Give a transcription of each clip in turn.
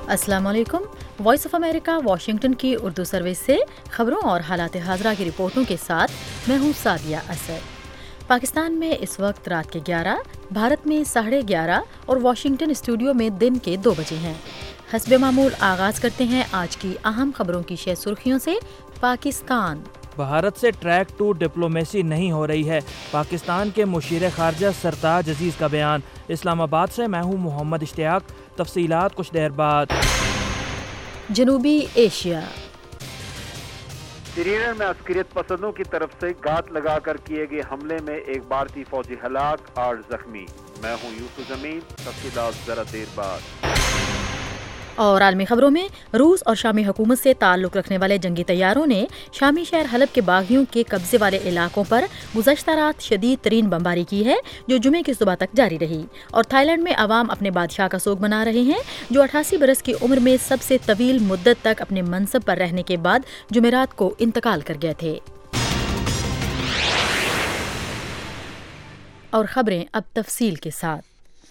السلام علیکم۔ Voice of America Washington کی اردو سروس سے خبروں اور حالات حاضرہ کی رپورٹوں کے ساتھ میں ہوں سعدیہ اسد۔ پاکستان میں اس وقت رات کے 11، بھارت میں 11:30 اور واشنگٹن اسٹوڈیو میں دن کے 2 بجے ہیں۔ حسب معمول آغاز کرتے ہیں آج کی اہم خبروں کی شہ سرخیوں سے۔ پاکستان: بھارت سے ٹریک 2 ڈپلومیسی نہیں ہو رہی ہے، پاکستان کے مشیر خارجہ سرتاج عزیز کا بیان۔ اسلام آباد سے میں ہوں محمد اشتیاق، تفصیلات کچھ دیر بعد۔ جنوبی ایشیا: سرینگر میں عسکریت پسندوں کی طرف سے گھات لگا کر کیے گئے حملے میں ایک بھارتی فوجی ہلاک اور زخمی۔ میں ہوں یوسف زمین، تفصیلات ذرا دیر بعد۔ اور عالمی خبروں میں روس اور شامی حکومت سے تعلق رکھنے والے جنگی طیاروں نے شامی شہر حلب کے باغیوں کے قبضے والے علاقوں پر گزشتہ رات شدید ترین بمباری کی ہے، جو جمعے کی صبح تک جاری رہی۔ اور تھائی لینڈ میں عوام اپنے بادشاہ کا سوگ منا رہے ہیں، جو 88 برس کی عمر میں سب سے طویل مدت تک اپنے منصب پر رہنے کے بعد جمعرات کو انتقال کر گئے تھے۔ اور خبریں اب تفصیل کے ساتھ۔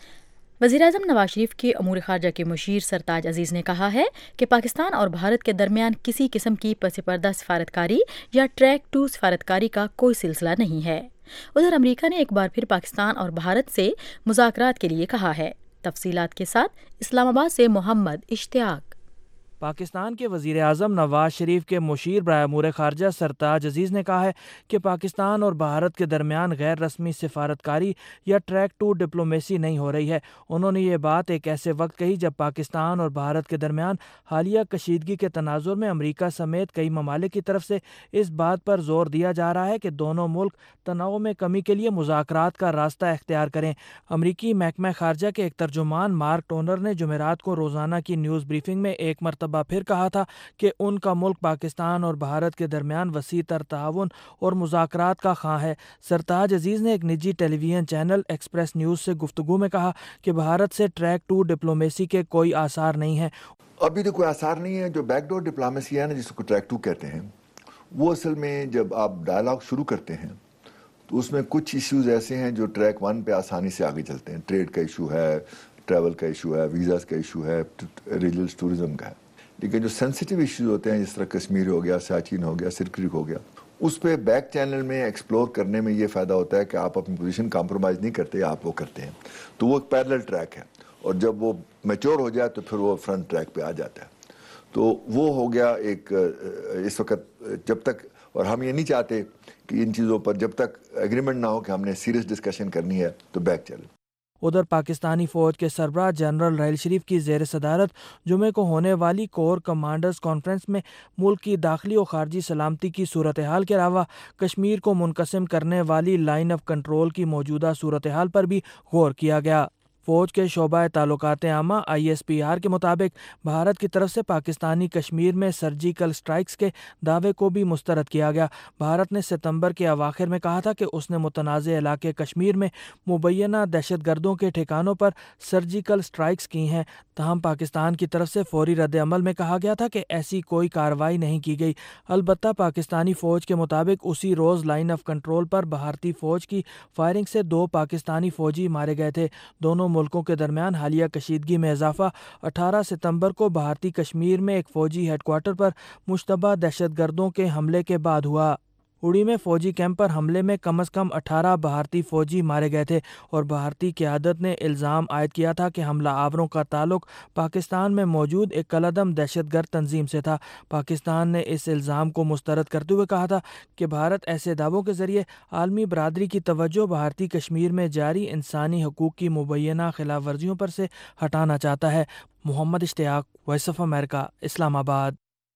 وزیراعظم نواز شریف کے امور خارجہ کے مشیر سرتاج عزیز نے کہا ہے کہ پاکستان اور بھارت کے درمیان کسی قسم کی پس پردہ سفارتکاری یا ٹریک 2 سفارتکاری کا کوئی سلسلہ نہیں ہے۔ ادھر امریکہ نے ایک بار پھر پاکستان اور بھارت سے مذاکرات کے لیے کہا ہے۔ تفصیلات کے ساتھ اسلام آباد سے محمد اشتیاق۔ پاکستان کے وزیر اعظم نواز شریف کے مشیر برائے امور خارجہ سرتاج عزیز نے کہا ہے کہ پاکستان اور بھارت کے درمیان غیر رسمی سفارتکاری یا ٹریک 2 ڈپلومیسی نہیں ہو رہی ہے۔ انہوں نے یہ بات ایک ایسے وقت کہی جب پاکستان اور بھارت کے درمیان حالیہ کشیدگی کے تناظر میں امریکہ سمیت کئی ممالک کی طرف سے اس بات پر زور دیا جا رہا ہے کہ دونوں ملک تناؤ میں کمی کے لیے مذاکرات کا راستہ اختیار کریں۔ امریکی محکمہ خارجہ کے ایک ترجمان مارک ٹونر نے جمعرات کو روزانہ کی نیوز بریفنگ میں ایک مرتبہ پھر کہا تھا کہ ان کا ملک پاکستان اور بھارت کے درمیان وسیع تر تعاون اور مذاکرات کا خواہاں ہے۔ سرتاج عزیز نے ایک نجی television channel Express News سے گفتگو میں کہا کہ بھارت سے ٹریک 2 ڈپلومیسی کے کوئی آثار نہیں ہیں۔ ابھی تو کوئی آثار نہیں ہے۔ جو بیک ڈور ڈپلومیسی ہے نا، جس کو ٹریک 2 کہتے ہیں، وہ اصل میں جب آپ ڈائلاگ شروع کرتے ہیں تو اس میں کچھ ایشوز ایسے ہیں جو ٹریک 1 پہ آسانی سے آگے چلتے ہیں۔ ٹریڈ کا ایشو ہے، ٹریول کا ایشو ہے، ویزاز کا ایشو ہے، ریلیجس ٹورزم کا ہے۔ لیکن جو سینسٹیو ایشوز ہوتے ہیں، جس طرح کشمیر ہو گیا، سیاچن ہو گیا، سرکریک ہو گیا، اس پہ بیک چینل میں ایکسپلور کرنے میں یہ فائدہ ہوتا ہے کہ آپ اپنی پوزیشن کمپرومائز نہیں کرتے، آپ وہ کرتے ہیں، تو وہ ایک پیرلل ٹریک ہے، اور جب وہ میچور ہو جائے تو پھر وہ فرنٹ ٹریک پہ آ جاتا ہے۔ تو وہ ہو گیا ایک اس وقت، جب تک، اور ہم یہ نہیں چاہتے کہ ان چیزوں پر جب تک ایگریمنٹ نہ ہو کہ ہم نے سیریس ڈسکشن کرنی ہے تو بیک چینل۔ ادھر پاکستانی فوج کے سربراہ جنرل راحیل شریف کی زیر صدارت جمعے کو ہونے والی کور کمانڈرز کانفرنس میں ملک کی داخلی اور خارجی سلامتی کی صورتحال کے علاوہ کشمیر کو منقسم کرنے والی لائن آف کنٹرول کی موجودہ صورتحال پر بھی غور کیا گیا۔ فوج کے شعبہ تعلقات عامہ ISPR کے مطابق بھارت کی طرف سے پاکستانی کشمیر میں سرجیکل سٹرائکس کے دعوے کو بھی مسترد کیا گیا۔ بھارت نے ستمبر کے اواخر میں کہا تھا کہ اس نے متنازع علاقے کشمیر میں مبینہ دہشت گردوں کے ٹھکانوں پر سرجیکل سٹرائکس کی ہیں، تاہم پاکستان کی طرف سے فوری رد عمل میں کہا گیا تھا کہ ایسی کوئی کارروائی نہیں کی گئی۔ البتہ پاکستانی فوج کے مطابق اسی روز لائن آف کنٹرول پر بھارتی فوج کی فائرنگ سے 2 پاکستانی فوجی مارے گئے تھے۔ دونوں ملکوں کے درمیان حالیہ کشیدگی میں اضافہ 18 ستمبر کو بھارتی کشمیر میں ایک فوجی ہیڈ کوارٹر پر مشتبہ دہشت گردوں کے حملے کے بعد ہوا۔ اڑی میں فوجی کیمپ پر حملے میں کم از کم 18 بھارتی فوجی مارے گئے تھے، اور بھارتی قیادت نے الزام عائد کیا تھا کہ حملہ آوروں کا تعلق پاکستان میں موجود ایک کالعدم دہشت گرد تنظیم سے تھا۔ پاکستان نے اس الزام کو مسترد کرتے ہوئے کہا تھا کہ بھارت ایسے دعووں کے ذریعے عالمی برادری کی توجہ بھارتی کشمیر میں جاری انسانی حقوق کی مبینہ خلاف ورزیوں پر سے ہٹانا چاہتا ہے۔ محمد اشتیاق، voice of America, Islamabad.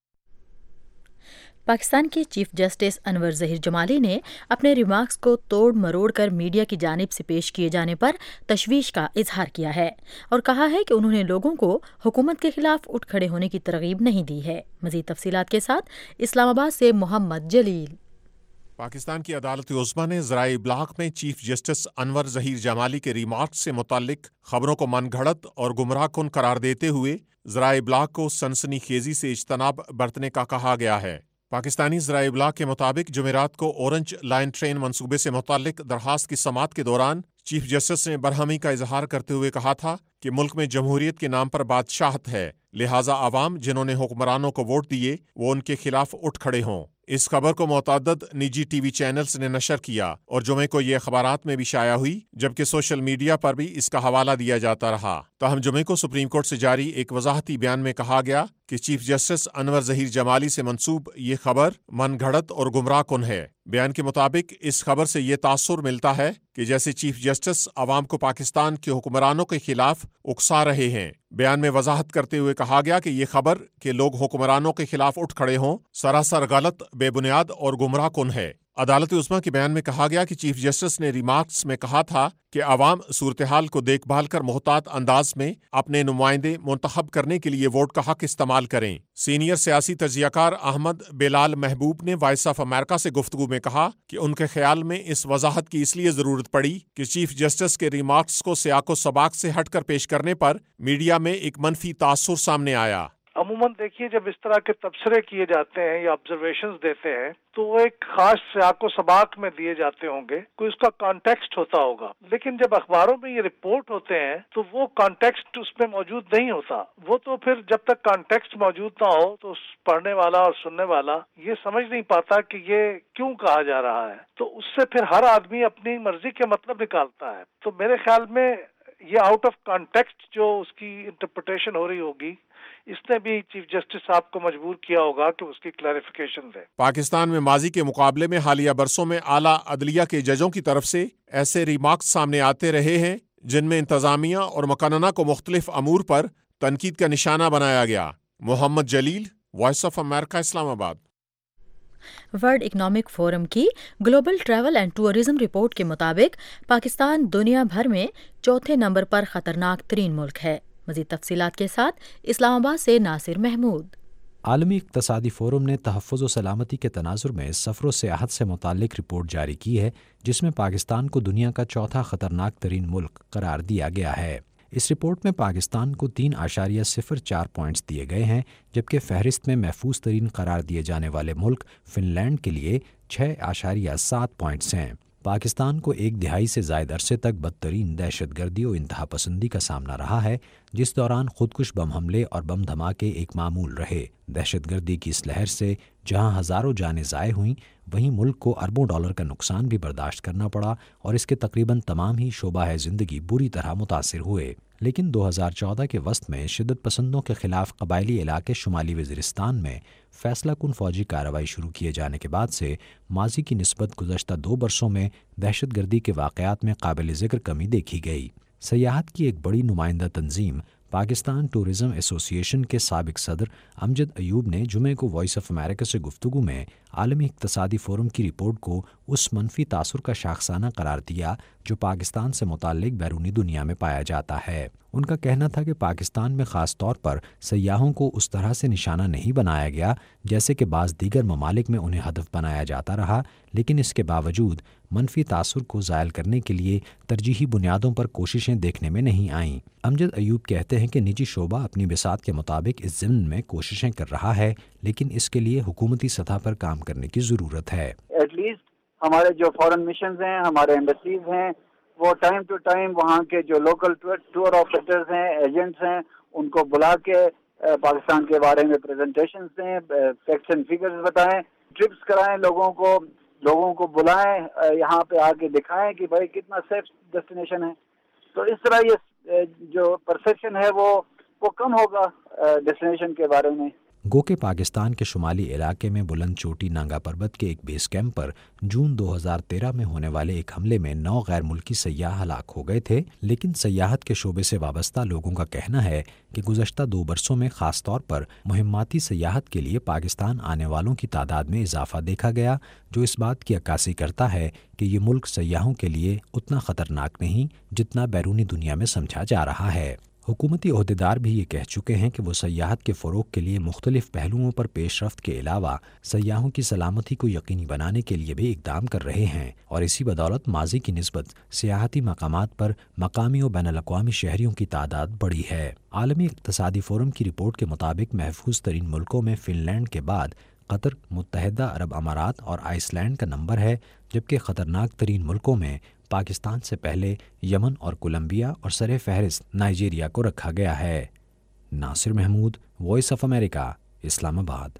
Pakistan کے چیف جسٹس انور ظہیر جمالی نے اپنے ریمارکس کو توڑ مروڑ کر میڈیا کی جانب سے پیش کیے جانے پر تشویش کا اظہار کیا ہے، اور کہا ہے کہ انہوں نے لوگوں کو حکومت کے خلاف اٹھ کھڑے ہونے کی ترغیب نہیں دی ہے۔ مزید تفصیلات کے ساتھ اسلام آباد سے محمد جلیل۔ پاکستان کی عدالت عظمیٰ نے ذرائع ابلاغ میں چیف جسٹس انور ظہیر جمالی کے ریمارکس سے متعلق خبروں کو من گھڑت اور گمراہ کن قرار دیتے ہوئے ذرائع ابلاغ کو سنسنی خیزی سے اجتناب برتنے کا کہا گیا ہے۔ पाकिस्तानी ज़राए इब्लाग के मुताबिक जुमेरात को ऑरेंज लाइन ट्रेन मंसूबे से मुताल्लिक दरखास्त की समाअत के दौरान चीफ जस्टिस ने बरहमी का इजहार करते हुए कहा था कि मुल्क में जमहूरियत के नाम पर बादशाहत है, लिहाजा आवाम जिन्होंने हुक्मरानों को वोट दिए वो उनके खिलाफ उठ खड़े हों। इस खबर को मुतअद्दिद निजी टीवी चैनल्स ने नशर किया और जुमे को ये अखबारात में भी शाया हुई, जबकि सोशल मीडिया पर भी इसका हवाला दिया जाता रहा। ताहम जुमे को सुप्रीम कोर्ट से जारी एक वजाहती बयान में कहा गया कि चीफ जस्टिस अनवर ज़हीर जमाली से मंसूब ये खबर मनगढ़ंत और गुमराह कुन है। बयान के मुताबिक इस खबर से ये तासुर मिलता है कि जैसे चीफ जस्टिस अवाम को पाकिस्तान के हुक्मरानों के खिलाफ उकसा रहे हैं। बयान में वजाहत करते हुए कहा गया कि ये खबर कि लोग हुक्मरानों के खिलाफ उठ खड़े हों सरासर गलत, बेबुनियाद और गुमराह कुन है। अदालत उस्मा के बयान में कहा गया कि चीफ जस्टिस ने रिमार्क्स में कहा था कि अवाम सूरत हाल को देखभाल कर मोहतात अंदाज में अपने नुमाइंदे मुंतखब करने के लिए वोट का हक इस्तेमाल करें। सीनियर सियासी तजियाकार अहमद बेलाल महबूब ने वॉइस ऑफ अमेरिका से गुफ्तगू में कहा कि उनके ख्याल में इस वजाहत की इसलिए ज़रूरत पड़ी कि चीफ जस्टिस के रिमार्क्स को सियाको सबाक से हटकर पेश करने पर मीडिया में एक मनफी तासुर सामने आया। अमूमन देखिए, जब इस तरह के तबसरे किए जाते हैं या ऑब्जर्वेशंस देते हैं तो वो एक खास सियाको सबाक में दिए जाते होंगे, कोई उसका कॉन्टेक्स्ट होता होगा। लेकिन जब अखबारों में ये रिपोर्ट होते हैं तो वो कॉन्टेक्स्ट उसमें मौजूद नहीं होता। वो तो फिर जब तक कॉन्टेक्स्ट मौजूद ना हो तो पढ़ने वाला और सुनने वाला ये समझ नहीं पाता कि ये क्यों कहा जा रहा है, तो उससे फिर हर आदमी अपनी मर्जी के मतलब निकालता है। तो मेरे ख्याल में ये आउट ऑफ कॉन्टेक्स्ट जो उसकी इंटरप्रिटेशन हो रही होगी, इसने भी चीफ जस्टिस साहब को मजबूर किया होगा कि उसकी क्लैरिफिकेशन दे। पाकिस्तान में माजी के मुकाबले में हालिया बरसों में आला अदलिया के जजों की तरफ से ऐसे रिमार्क्स सामने आते रहे हैं जिनमें इंतजामिया और मुकन्नना को मुख्तलिफ अमूर पर तनकीद का निशाना बनाया गया। Mohammad Jalil, Voice of America, Islamabad. World Economic Forum की global travel and tourism report के मुताबिक पाकिस्तान दुनिया भर में चौथे नंबर पर खतरनाक तरीन मुल्क है। मज़ीद तफसीलात के साथ इस्लामाबाद से नासिर महमूद। आलमी इक़्तिसादी फ़ोरम ने तहफ़्फ़ुज़ व सलामती के तनाज़ुर में सफ़र व सियाहत से मुताल्लिक़ रिपोर्ट जारी की है, जिसमें पाकिस्तान को दुनिया का चौथा ख़तरनाक तरीन मुल्क करार दिया गया है। इस रिपोर्ट में पाकिस्तान को 3.04 पॉइंट्स दिए गए हैं, जबकि फ़हरिस्त में महफूज तरीन करार दिए जाने वाले मुल्क फ़िनलैंड के लिए 6.7 पॉइंट्स हैं। पाकिस्तान को एक दिहाई से ज़ायद अरसे तक बदतरीन दहशतगर्दी और इंतहा पसंदी का सामना रहा है, जिस दौरान खुदकुश बम हमले और बम धमाके एक मामूल रहे। दहशतगर्दी की इस लहर से जहां हज़ारों जानें ज़ाय हुईं, वहीं मुल्क को अरबों डॉलर का नुकसान भी बर्दाश्त करना पड़ा और इसके तकरीबन तमाम ही शोबा ज़िंदगी बुरी तरह मुतासिर हुए। लेकिन 2014 के वस्त में शिद्दत पसंदों के ख़िलाफ़ कबायली इलाके शुमाली वज़ीरिस्तान में फ़ैसला कुन फ़ौजी कार्रवाई शुरू किए जाने के बाद से माजी की निस्बत गुज़श्ता 2 बरसों में दहशतगर्दी के वाक़यात में काबिल ज़िक्र कमी देखी गई। सयाहत की एक बड़ी नुमाइंदा तंजीम पाकिस्तान टूरिज़्म एसोसिएशन के साबिक सदर अमजद अयूब ने जुमे को वॉइस ऑफ अमेरिका से गुफ्तगू में आलमी इक़्तिसादी फ़ोरम की रिपोर्ट को उस मनफी तासुर का शाखसाना करार दिया जो पाकिस्तान से मुताल्लिक़ बैरूनी दुनिया में पाया जाता है। उनका कहना था कि पाकिस्तान में ख़ास तौर पर सयाहों को उस तरह से निशाना नहीं बनाया गया जैसे कि बाज़ दीगर ममालिक में उन्हें हदफ बनाया जाता रहा, लेकिन इसके बावजूद मनफी तासुर को ज़ायल करने के लिए तरजीही बुनियादों पर कोशिशें देखने में नहीं आईं। अमजद अयूब कहते हैं कि निजी शोबा अपनी बिसात के मुताबिक इस ज़िम्न में कोशिशें कर रहा है, लेकिन इसके लिए हुकूमती सतह पर काम करने की ज़रूरत है। एटलीस्ट हमारे जो फॉरेन मिशंस हैं, हमारे एम्बेसीज हैं, वो टाइम टू टाइम वहाँ के जो लोकल टूर ऑपरेटर्स हैं, एजेंट्स हैं, उनको बुला के पाकिस्तान के बारे में प्रेजेंटेशंस दें, फैक्ट्स एंड फिगर्स बताएं, ट्रिप्स कराएं, लोगों को बुलाएं, यहाँ पे आके दिखाएं कि भाई कितना सेफ डेस्टिनेशन है। तो इस तरह ये जो परसेप्शन है वो कम होगा डेस्टिनेशन के बारे में। गो के पाकिस्तान के शुमाली इलाके में बुलंद चोटी नांगा पर्वत के एक बेस कैंप पर जून 2013 में होने वाले एक हमले में 9 गैर मुल्की सयाह हलाक हो गए थे, लेकिन सयाहत के शोबे से वाबस्ता लोगों का कहना है कि गुज़श्ता 2 बरसों में ख़ास तौर पर मुहिम्माती सयाहत के लिए पाकिस्तान आने वालों की तादाद में इजाफा देखा गया, जो इस बात की अक्कासी करता है कि ये मुल्क सयाहों के लिए उतना ख़तरनाक नहीं जितना बैरूनी दुनिया में समझा जा रहा है। हुकूमती ओहदेदार भी ये कह चुके हैं कि वो सयाहत के फ़रोग़ के लिए मुख्तलिफ पहलुओं पर पेशरफ्त के अलावा सयाहों की सलामती को यकीनी बनाने के लिए भी इक़दाम कर रहे हैं और इसी बदौलत माजी की निस्बत सियाहती मकामात पर मकामी और बैनुल-अक़वामी शहरियों की तादाद बढ़ी है। आलमी इक़्तिसादी फ़ोरम की रिपोर्ट के मुताबिक महफूज तरीन मुल्कों में फ़िनलैंड के बाद قطر، متحدہ عرب امارات اور آئس لینڈ کا نمبر ہے، جبکہ خطرناک ترین ملکوں میں پاکستان سے پہلے یمن اور کولمبیا اور سر فہرست نائجیریا کو رکھا گیا ہے۔ Nasir Mahmood, Voice of America, Islamabad.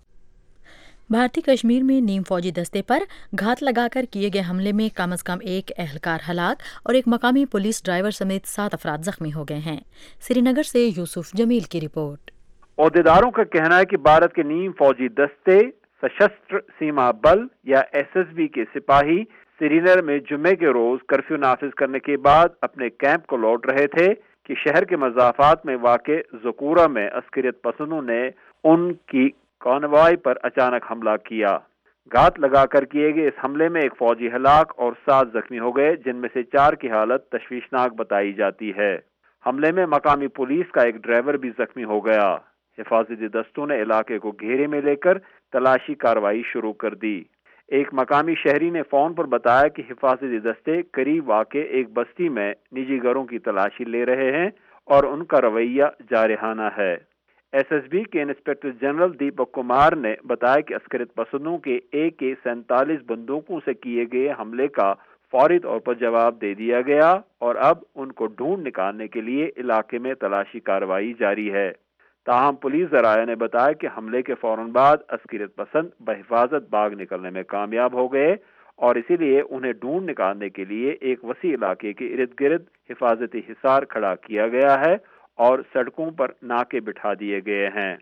بھارتی کشمیر میں نیم فوجی دستے پر گھات لگا کر کیے گئے حملے میں کم از کم ایک اہلکار ہلاک اور ایک مقامی پولیس ڈرائیور سمیت 7 افراد زخمی ہو گئے ہیں۔ سری نگر سے یوسف جمیل کی رپورٹ۔ عہدیداروں کا کہنا ہے کہ بھارت کے نیم فوجی دستے سشستر سیما بل یا SSB کے سپاہی سری نگر میں جمعے کے روز کرفیو نافذ کرنے کے بعد اپنے کیمپ کو لوٹ رہے تھے کہ شہر کے مضافات میں واقع زکورہ میں عسکریت پسندوں نے ان کی کانوائی پر اچانک حملہ کیا۔ گھات لگا کر کیے گئے اس حملے میں ایک فوجی ہلاک اور 7 زخمی ہو گئے، جن میں سے 4 کی حالت تشویشناک بتائی جاتی ہے۔ حملے میں مقامی پولیس کا ایک ڈرائیور بھی زخمی ہو گیا۔ حفاظتی دستوں نے علاقے کو گھیرے میں لے کر تلاشی کارروائی شروع کر دی۔ ایک مقامی شہری نے فون پر بتایا کہ حفاظتی دستے قریب واقع ایک بستی میں نجی گھروں کی تلاشی لے رہے ہیں اور ان کا رویہ جارحانہ ہے۔ SSB کے انسپکٹر جنرل دیپک کمار نے بتایا کہ عسکریت پسندوں کے AK-47 بندوقوں سے کیے گئے حملے کا فوری طور پر جواب دے دیا گیا اور اب ان کو ڈھونڈ نکالنے کے لیے علاقے میں تلاشی کارروائی جاری ہے۔ تاہم پولیس ذرائع نے بتایا کہ حملے کے فوراً بعد عسکریت پسند بحفاظت بھاگ نکلنے میں کامیاب ہو گئے اور اسی لیے انہیں ڈھونڈ نکالنے کے لیے ایک وسیع علاقے کے ارد گرد حفاظتی حصار کھڑا کیا گیا ہے اور سڑکوں پر ناکے بٹھا دیے گئے ہیں۔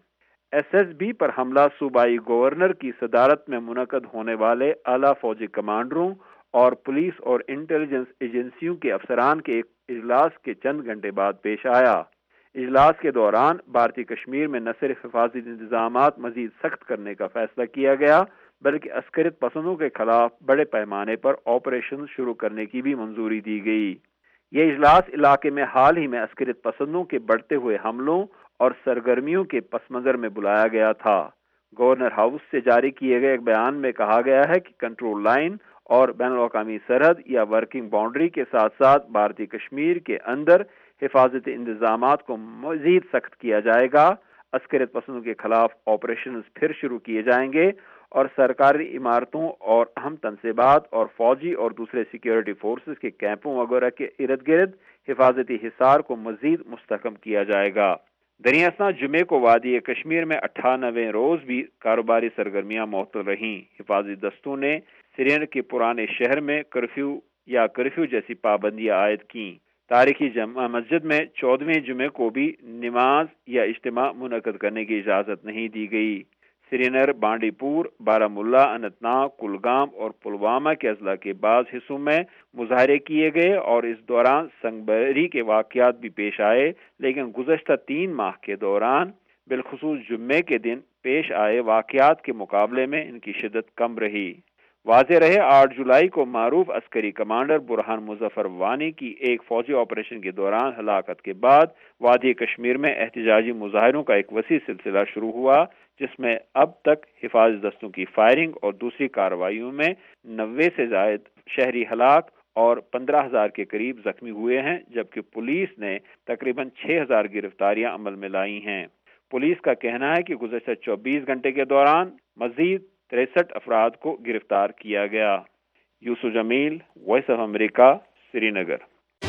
SSB پر حملہ صوبائی گورنر کی صدارت میں منعقد ہونے والے اعلیٰ فوجی کمانڈروں اور پولیس اور انٹیلیجنس ایجنسیوں کے افسران کے ایک اجلاس کے چند گھنٹے بعد پیش آیا۔ اجلاس کے دوران بھارتی کشمیر میں نہ صرف حفاظتی انتظامات مزید سخت کرنے کا فیصلہ کیا گیا بلکہ عسکریت پسندوں کے خلاف بڑے پیمانے پر آپریشن شروع کرنے کی بھی منظوری دی گئی۔ یہ اجلاس علاقے میں حال ہی میں عسکریت پسندوں کے بڑھتے ہوئے حملوں اور سرگرمیوں کے پس منظر میں بلایا گیا تھا۔ گورنر ہاؤس سے جاری کیے گئے ایک بیان میں کہا گیا ہے کہ کنٹرول لائن اور بین الاقوامی سرحد یا ورکنگ باؤنڈری کے ساتھ ساتھ بھارتی کشمیر کے اندر حفاظتی انتظامات کو مزید سخت کیا جائے گا۔ عسکریت پسندوں کے خلاف آپریشنز پھر شروع کیے جائیں گے اور سرکاری عمارتوں اور اہم تنصیبات اور فوجی اور دوسرے سیکیورٹی فورسز کے کیمپوں وغیرہ کے ارد گرد حفاظتی حصار کو مزید مستحکم کیا جائے گا۔ دریں اثنا جمعے کو وادی کشمیر میں 98 روز بھی کاروباری سرگرمیاں معطل رہیں۔ حفاظتی دستوں نے سرینگر کے پرانے شہر میں کرفیو جیسی پابندیاں عائد کیں۔ تاریخی جامع مسجد میں 14ویں جمعے کو بھی نماز یا اجتماع منعقد کرنے کی اجازت نہیں دی گئی۔ سرینگر، بانڈی پور، بارہمولہ، اننت ناگ، کلگام اور پلوامہ کے اضلاع کے بعض حصوں میں مظاہرے کیے گئے اور اس دوران سنگ بری کے واقعات بھی پیش آئے، لیکن گزشتہ 3 ماہ کے دوران بالخصوص جمعے کے دن پیش آئے واقعات کے مقابلے میں ان کی شدت کم رہی۔ واضح رہے 8 جولائی کو معروف عسکری کمانڈر برہان مظفر وانی کی ایک فوجی آپریشن کے دوران ہلاکت کے بعد وادی کشمیر میں احتجاجی مظاہروں کا ایک وسیع سلسلہ شروع ہوا، جس میں اب تک حفاظتی دستوں کی فائرنگ اور دوسری کارروائیوں میں 90 سے زائد شہری ہلاک اور 15,000 کے قریب زخمی ہوئے ہیں، جبکہ پولیس نے تقریباً 6,000 گرفتاریاں عمل میں لائی ہیں۔ پولیس کا کہنا ہے کہ گزشتہ 24 گھنٹے کے دوران مزید 63 افراد کو گرفتار کیا گیا۔ Yousuf Jamil, Voice of America, Srinagar.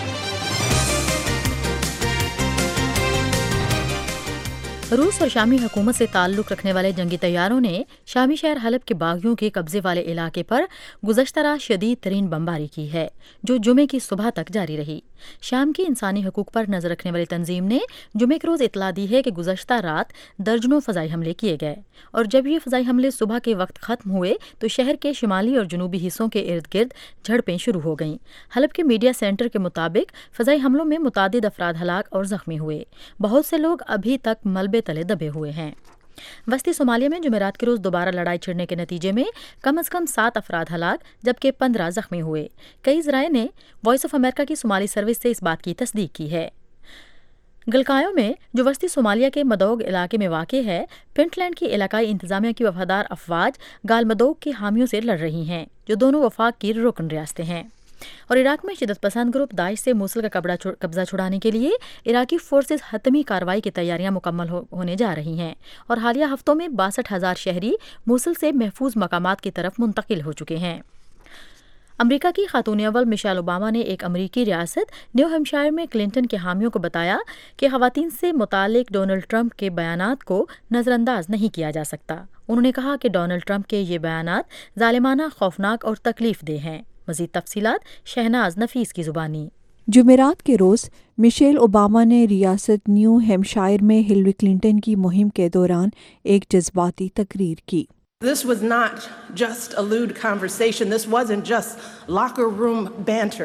روس اور شامی حکومت سے تعلق رکھنے والے جنگی طیاروں نے شامی شہر حلب کے باغیوں کے قبضے والے علاقے پر گزشتہ رات شدید ترین بمباری کی ہے، جو جمعے کی صبح تک جاری رہی۔ شام کی انسانی حقوق پر نظر رکھنے والی تنظیم نے جمعے کے روز اطلاع دی ہے کہ گزشتہ رات درجنوں فضائی حملے کیے گئے اور جب یہ فضائی حملے صبح کے وقت ختم ہوئے تو شہر کے شمالی اور جنوبی حصوں کے ارد گرد جھڑپیں شروع ہو گئیں۔ حلب کے میڈیا سینٹر کے مطابق فضائی حملوں میں متعدد افراد ہلاک اور زخمی ہوئے، بہت سے لوگ ابھی تک ملبے تلے دبے ہوئے ہیں۔ وسطی صومالیہ میں جمعرات کے روز دوبارہ لڑائی چھڑنے کے نتیجے میں کم از کم 7 افراد ہلاک جبکہ 15 زخمی ہوئے۔ کئی ذرائع نے وائس آف امریکہ کی صومالی سروس سے اس بات کی تصدیق کی ہے۔ گلکایوں میں جو وسطی صومالیہ کے مدوگ علاقے میں واقع ہے، پنٹ لینڈ کی علاقائی انتظامیہ کی وفادار افواج گال مدوگ کے حامیوں سے لڑ رہی ہیں، جو دونوں وفاق کی رکن ریاستیں ہیں۔ اور عراق میں شدت پسند گروپ داعش سے موصل کا قبضہ چھڑانے کے لیے عراقی فورسز حتمی کارروائی کی تیاریاں مکمل ہونے جا رہی ہیں اور حالیہ ہفتوں میں 62,000 شہری موصل سے محفوظ مقامات کی طرف منتقل ہو چکے ہیں۔ امریکہ کی خاتون اول مشیل اوباما نے ایک امریکی ریاست نیو ہیمپشائر میں کلنٹن کے حامیوں کو بتایا کہ خواتین سے متعلق ڈونلڈ ٹرمپ کے بیانات کو نظر انداز نہیں کیا جا سکتا۔ انہوں نے کہا کہ ڈونلڈ ٹرمپ کے یہ بیانات ظالمانہ، خوفناک اور تکلیف دہ ہیں۔ مزید تفصیلات شہناز نفیس کی زبانی۔ جمعرات کے روز مشیل اوباما نے ریاست نیو ہیمپشائر میں ہلری کلنٹن کی مہم کے دوران ایک جذباتی تقریر کی۔ This was not just a lewd conversation. This wasn't just locker room banter.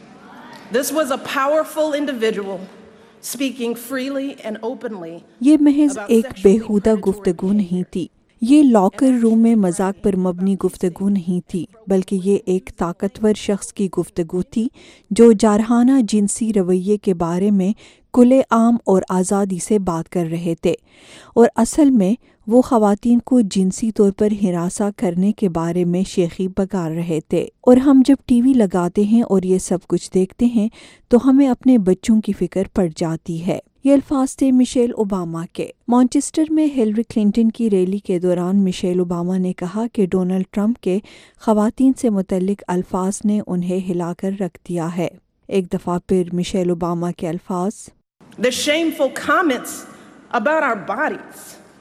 This was a powerful individual speaking freely and openly. یہ محض ایک بیہودہ گفتگو نہیں تھی، یہ لاکر روم میں مذاق پر مبنی گفتگو نہیں تھی، بلکہ یہ ایک طاقتور شخص کی گفتگو تھی جو جارحانہ جنسی رویے کے بارے میں کھلے عام اور آزادی سے بات کر رہے تھے، اور اصل میں وہ خواتین کو جنسی طور پر ہراساں کرنے کے بارے میں شیخی بگار رہے تھے۔ اور ہم جب ٹی وی لگاتے ہیں اور یہ سب کچھ دیکھتے ہیں تو ہمیں اپنے بچوں کی فکر پڑ جاتی ہے۔ یہ الفاظ تھے مشیل اوباما کے۔ مانچسٹر میں ہلری کلنٹن کی ریلی کے دوران مشیل اوباما نے کہا کہ ڈونلڈ ٹرمپ کے خواتین سے متعلق الفاظ نے انہیں ہلا کر رکھ دیا ہے۔ ایک دفعہ پھر مشیل اوباما کے الفاظ، The shameful comments about our bodies,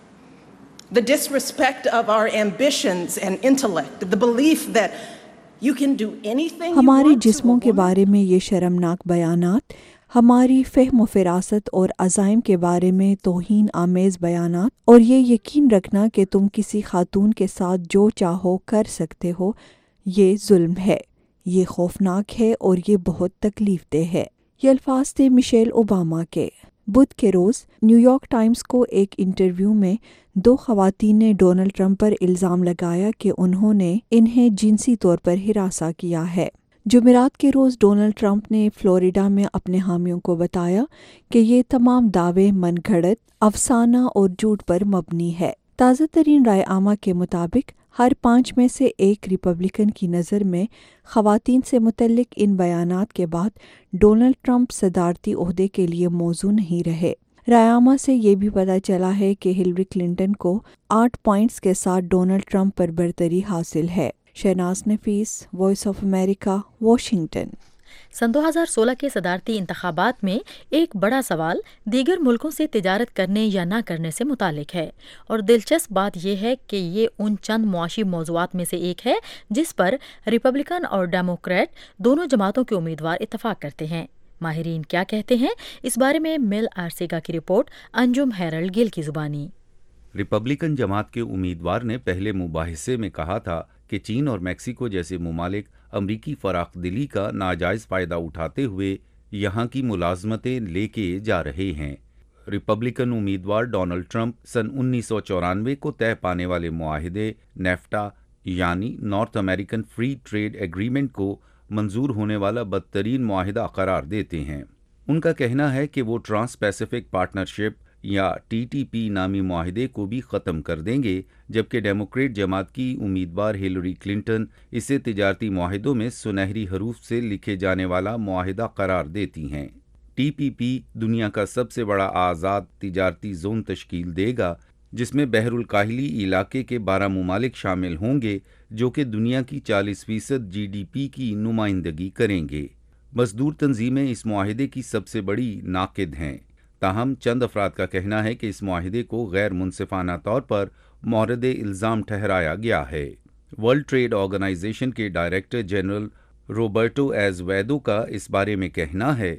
the disrespect of our ambitions and intellect, the belief that you can do anything you ہمارے want to جسموں کے بارے میں یہ شرمناک بیانات، ہماری فہم و فراست اور عزائم کے بارے میں توہین آمیز بیانات، اور یہ یقین رکھنا کہ تم کسی خاتون کے ساتھ جو چاہو کر سکتے ہو، یہ ظلم ہے، یہ خوفناک ہے اور یہ بہت تکلیف دہ ہے۔ یہ الفاظ تھے مشیل اوباما کے۔ بدھ کے روز نیو یارک ٹائمز کو ایک انٹرویو میں 2 خواتین نے ڈونلڈ ٹرمپ پر الزام لگایا کہ انہوں نے انہیں جنسی طور پر ہراساں کیا ہے۔ جمعرات کے روز ڈونلڈ ٹرمپ نے فلوریڈا میں اپنے حامیوں کو بتایا کہ یہ تمام دعوے من گھڑت، افسانہ اور جھوٹ پر مبنی ہے۔ تازہ ترین رائے عامہ کے مطابق ہر 5 میں سے 1 ریپبلکن کی نظر میں خواتین سے متعلق ان بیانات کے بعد ڈونلڈ ٹرمپ صدارتی عہدے کے لیے موزوں نہیں رہے۔ رائے عامہ سے یہ بھی پتہ چلا ہے کہ ہلری کلنٹن کو 8 پوائنٹس کے ساتھ ڈونلڈ ٹرمپ پر برتری حاصل ہے۔ Shahnaz Nafees, Voice of America, Washington. سن 2016 کے صدارتی انتخابات میں ایک بڑا سوال دیگر ملکوں سے تجارت کرنے یا نہ کرنے سے متعلق ہے، اور دلچسپ بات یہ ہے کہ یہ ان چند معاشی موضوعات میں سے ایک ہے جس پر ریپبلکن اور ڈیموکریٹ دونوں جماعتوں کے امیدوار اتفاق کرتے ہیں۔ ماہرین کیا کہتے ہیں، اس بارے میں مل آرسیگا کی رپورٹ، انجم ہیرلڈ گل کی زبانی۔ ریپبلکن جماعت کے امیدوار نے پہلے مباحثے میں کہا تھا کہ چین اور میکسیکو جیسے ممالک امریکی فراخ دلی کا ناجائز فائدہ اٹھاتے ہوئے یہاں کی ملازمتیں لے کے جا رہے ہیں۔ ریپبلکن امیدوار ڈونلڈ ٹرمپ سن 1994 کو طے پانے والے معاہدے نیفٹا یعنی North American Free Trade Agreement کو منظور ہونے والا بدترین معاہدہ قرار دیتے ہیں۔ ان کا کہنا ہے کہ وہ ٹرانس پیسیفک پارٹنرشپ یا TTP نامی معاہدے کو بھی ختم کر دیں گے، جبکہ ڈیموکریٹ جماعت کی امیدوار ہلری کلنٹن اسے تجارتی معاہدوں میں سنہری حروف سے لکھے جانے والا معاہدہ قرار دیتی ہیں۔ TPP دنیا کا سب سے بڑا آزاد تجارتی زون تشکیل دے گا، جس میں بحر الکاہلی علاقے کے 12 ممالک شامل ہوں گے جو کہ دنیا کی 40% GDP کی نمائندگی کریں گے۔ مزدور تنظیمیں اس معاہدے کی سب سے بڑی ناقد ہیں، تاہم چند افراد کا کہنا ہے کہ اس معاہدے کو غیر منصفانہ طور پر مورد الزام ٹھہرایا گیا ہے۔ ورلڈ ٹریڈ آرگنائزیشن کے ڈائریکٹر جنرل روبرٹو ایزویدو کا اس بارے میں کہنا ہے،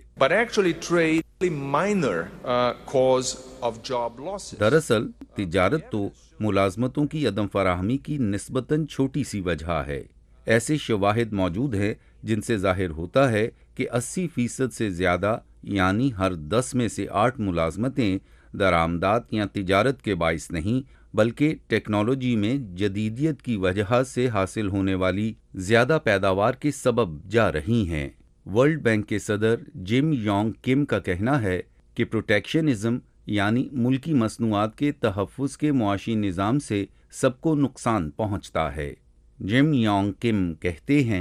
دراصل تجارت تو ملازمتوں کی عدم فراہمی کی نسبتاً چھوٹی سی وجہ ہے۔ ایسے شواہد موجود ہیں جن سے ظاہر ہوتا ہے کہ 80% سے زیادہ یعنی ہر 10 میں سے 8 ملازمتیں درآمدات یا تجارت کے باعث نہیں بلکہ ٹیکنالوجی میں جدیدیت کی وجہ سے حاصل ہونے والی زیادہ پیداوار کے سبب جا رہی ہیں۔ ورلڈ بینک کے صدر جم یونگ کم کا کہنا ہے کہ پروٹیکشنزم یعنی ملکی مصنوعات کے تحفظ کے معاشی نظام سے سب کو نقصان پہنچتا ہے۔ جم یونگ کم کہتے ہیں،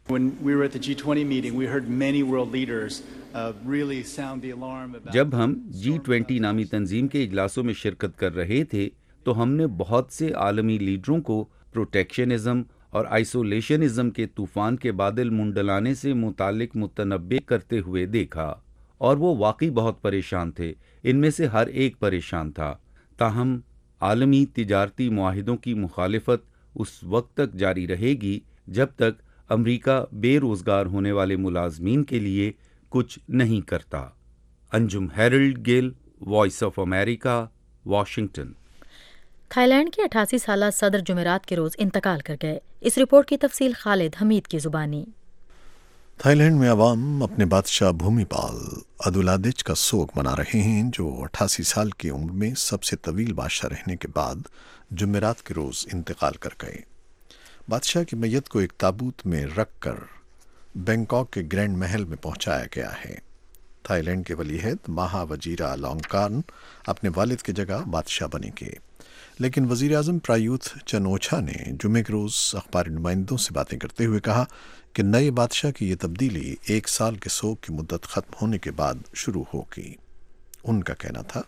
جب ہم G20 نامی تنظیم کے اجلاسوں میں شرکت کر رہے تھے تو ہم نے بہت سے عالمی لیڈروں کو پروٹیکشنزم اور آئسولیشنزم کے طوفان کے بادل منڈلانے سے متعلق متنبع کرتے ہوئے دیکھا، اور وہ واقعی بہت پریشان تھے۔ ان میں سے ہر ایک پریشان تھا۔ تاہم عالمی تجارتی معاہدوں کی مخالفت اس وقت تک جاری رہے گی جب تک امریکہ بے روزگار ہونے والے ملازمین کے لیے کچھ نہیں کرتا۔ Anjum Harold Gill, Voice of America, Washington. Thailand کے 88 سالہ صدر جمعرات کے روز انتقال کر گئے۔ اس رپورٹ کی تفصیل خالد حمید کی زبانی۔ تھائی لینڈ میں عوام اپنے بادشاہ بھومی پال ادولادج کا سوگ منا رہے ہیں، جو 88 سال کی عمر میں سب سے طویل بادشاہ رہنے کے بعد جمعرات کے روز انتقال کر گئے۔ بادشاہ کی میت کو ایک تابوت میں رکھ کر بینکاک کے گرینڈ محل میں پہنچایا گیا ہے۔ تھائی لینڈ کے ولی عہد مہا وجیرا لانگکارن اپنے والد کی جگہ بادشاہ بنے گے، لیکن وزیر اعظم پرایوت چن اوچھا نے جمعے کے روز اخباری نمائندوں سے باتیں کرتے ہوئے کہا کہ نئے بادشاہ کی یہ تبدیلی 1 سال کے سوگ کی مدت ختم ہونے کے بعد شروع ہوگی۔ ان کا کہنا تھا،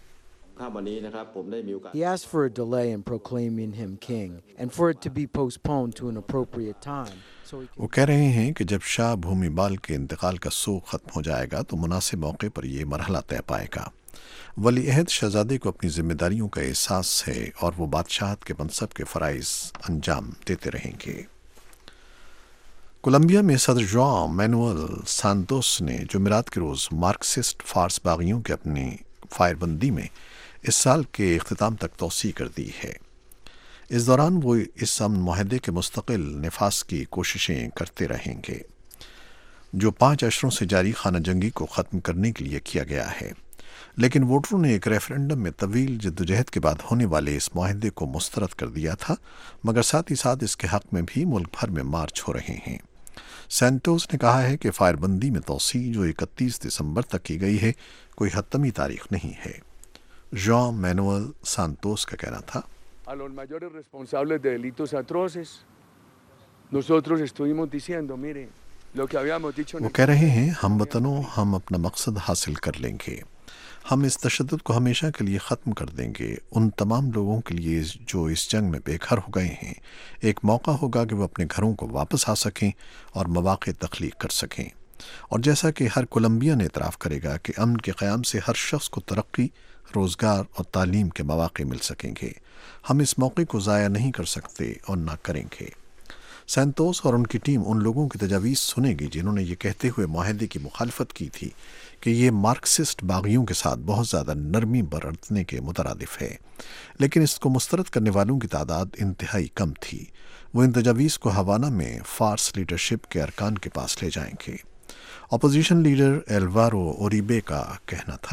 He asked for a delay in proclaiming him king and for it to be postponed to an appropriate time. وہ کہہ رہے ہیں کہ جب شاہ بھومی بال کے انتقال کا سوگ ختم ہو جائے گا تو مناسب موقع پر یہ مرحلہ طے پائے گا۔ ولی عہد شہزادے کو اپنی ذمہ داریوں کا احساس ہے اور وہ بادشاہت کے منصب کے فرائض انجام دیتے رہیں گے۔ کولمبیا میں صدر ژواؤ مینوئل سانتوس نے جمعرات کے روز مارکسسٹ فارس باغیوں کے اپنی فائر بندی میں اس سال کے اختتام تک توسیع کر دی ہے۔ اس دوران وہ اس امن معاہدے کے مستقل نفاذ کی کوششیں کرتے رہیں گے جو 5 اشروں سے جاری خانہ جنگی کو ختم کرنے کے لیے کیا گیا ہے، لیکن ووٹروں نے ایک ریفرنڈم میں طویل جدوجہد کے بعد ہونے والے اس معاہدے کو مسترد کر دیا تھا، مگر ساتھ ہی ساتھ اس کے حق میں بھی ملک بھر میں مارچ ہو رہے ہیں۔ سینٹوس نے کہا ہے کہ فائر بندی میں توسیع جو 31 دسمبر تک کی گئی ہے کوئی حتمی تاریخ نہیں ہے۔ ژواؤ مینوئل سانتوس کا کہنا تھا، A los mayores responsables de delitos atroces, nosotros estuvimos diciendo, mire, lo que habíamos dicho. وہ کہہ رہے ہیں، ہم وطنوں، ہم اپنا مقصد حاصل کر لیں گے، ہم اس تشدد کو ہمیشہ کے لیے ختم کر دیں گے۔ ان تمام لوگوں کے لیے جو اس جنگ میں بے گھر ہو گئے ہیں ایک موقع ہوگا کہ وہ اپنے گھروں کو واپس آ سکیں اور مواقع تخلیق کر سکیں، اور جیسا کہ ہر کولمبین اعتراف کرے گا کہ امن کے قیام سے ہر شخص کو ترقی، روزگار اور تعلیم کے مواقع مل سکیں گے۔ ہم اس موقع کو ضائع نہیں کر سکتے اور نہ کریں گے۔ سینتوس اور ان کی ٹیم ان لوگوں کی تجاویز سنے گی جنہوں نے یہ کہتے ہوئے معاہدے کی مخالفت کی تھی کہ یہ مارکسسٹ باغیوں کے ساتھ بہت زیادہ نرمی برتنے کے مترادف ہے، لیکن اس کو مسترد کرنے والوں کی تعداد انتہائی کم تھی۔ وہ ان تجاویز کو ہوانا میں فارس لیڈرشپ کے ارکان کے پاس لے جائیں گے۔ اپوزیشن لیڈر ایلوارو اوریبے کا کہنا تھا،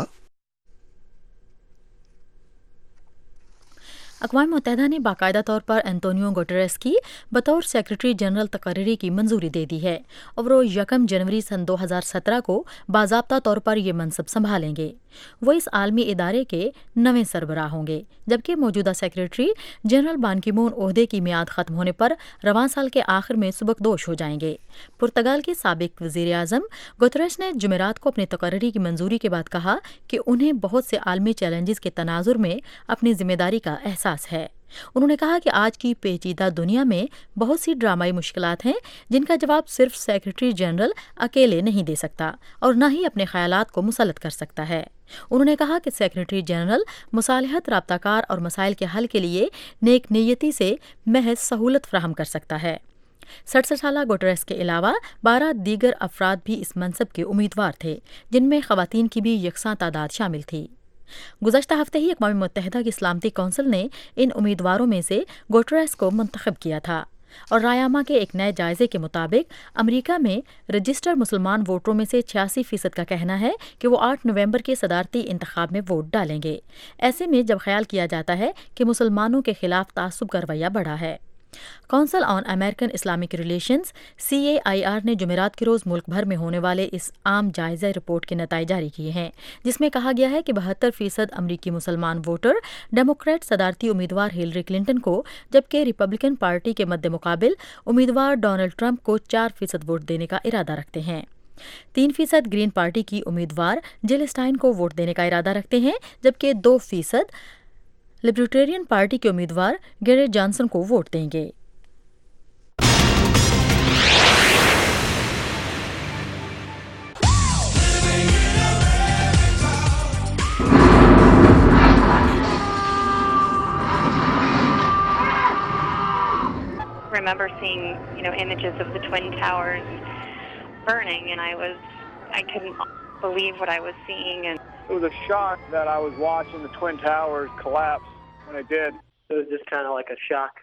اقوام متحدہ نے باقاعدہ طور پر انتونیو گوٹریس کی بطور سیکرٹری جنرل تقرری کی منظوری دے دی ہے اور وہ 1 جنوری سن 2017 کو باضابطہ طور پر یہ منصب سنبھالیں گے۔ وہ اس عالمی ادارے کے نویں سربراہ ہوں گے، جبکہ موجودہ سیکرٹری جنرل بان کی مون عہدے کی میعاد ختم ہونے پر رواں سال کے آخر میں سبکدوش ہو جائیں گے۔ پرتگال کے سابق وزیر اعظم گوتریس نے جمعرات کو اپنی تقرری کی منظوری کے بعد کہا کہ انہیں بہت سے عالمی چیلنجز کے تناظر میں اپنی ذمہ داری کا احساس ہے۔ انہوں نے کہا کہ آج کی پیچیدہ دنیا میں بہت سی ڈرامائی مشکلات ہیں جن کا جواب صرف سیکرٹری جنرل اکیلے نہیں دے سکتا اور نہ ہی اپنے خیالات کو مسلط کر سکتا ہے۔ انہوں نے کہا کہ سیکرٹری جنرل مصالحت، رابطہ کار اور مسائل کے حل کے لیے نیک نیتی سے محض سہولت فراہم کر سکتا ہے۔ 67 سالہ گوٹریس کے علاوہ 12 دیگر افراد بھی اس منصب کے امیدوار تھے، جن میں خواتین کی بھی یکساں تعداد شامل تھی۔ گزشتہ ہفتے ہی اقوام متحدہ کی سلامتی کونسل نے ان امیدواروں میں سے گوٹریس کو منتخب کیا تھا، اور رائے کے ایک نئے جائزے کے مطابق امریکہ میں رجسٹر مسلمان ووٹروں میں سے 86% کا کہنا ہے کہ وہ 8 نومبر کے صدارتی انتخاب میں ووٹ ڈالیں گے۔ ایسے میں جب خیال کیا جاتا ہے کہ مسلمانوں کے خلاف تعصب کا رویہ بڑھا ہے، Council on American Islamic Relations CAIR نے جمعرات کے روز ملک بھر میں ہونے والے اس عام جائزہ رپورٹ کے نتائج جاری کیے ہیں، جس میں کہا گیا ہے کہ 72% امریکی مسلمان ووٹر ڈیموکریٹ صدارتی امیدوار ہلری کلنٹن کو، جبکہ ریپبلکن پارٹی کے مد مقابل امیدوار ڈونلڈ ٹرمپ کو 4% ووٹ دینے کا ارادہ رکھتے ہیں۔ 3% گرین پارٹی کی امیدوار جل اسٹائن کو ووٹ دینے کا ارادہ رکھتے ہیں، جبکہ 2% لبرٹیرین پارٹی کے امیدوار گیریٹ جانسن کو ووٹ دیں گے۔ remember seeing, images of the Twin Towers burning, and I couldn't believe what I was seeing. And it was a shock that I was watching the Twin Towers collapse when it did. It was just kind of like a shock.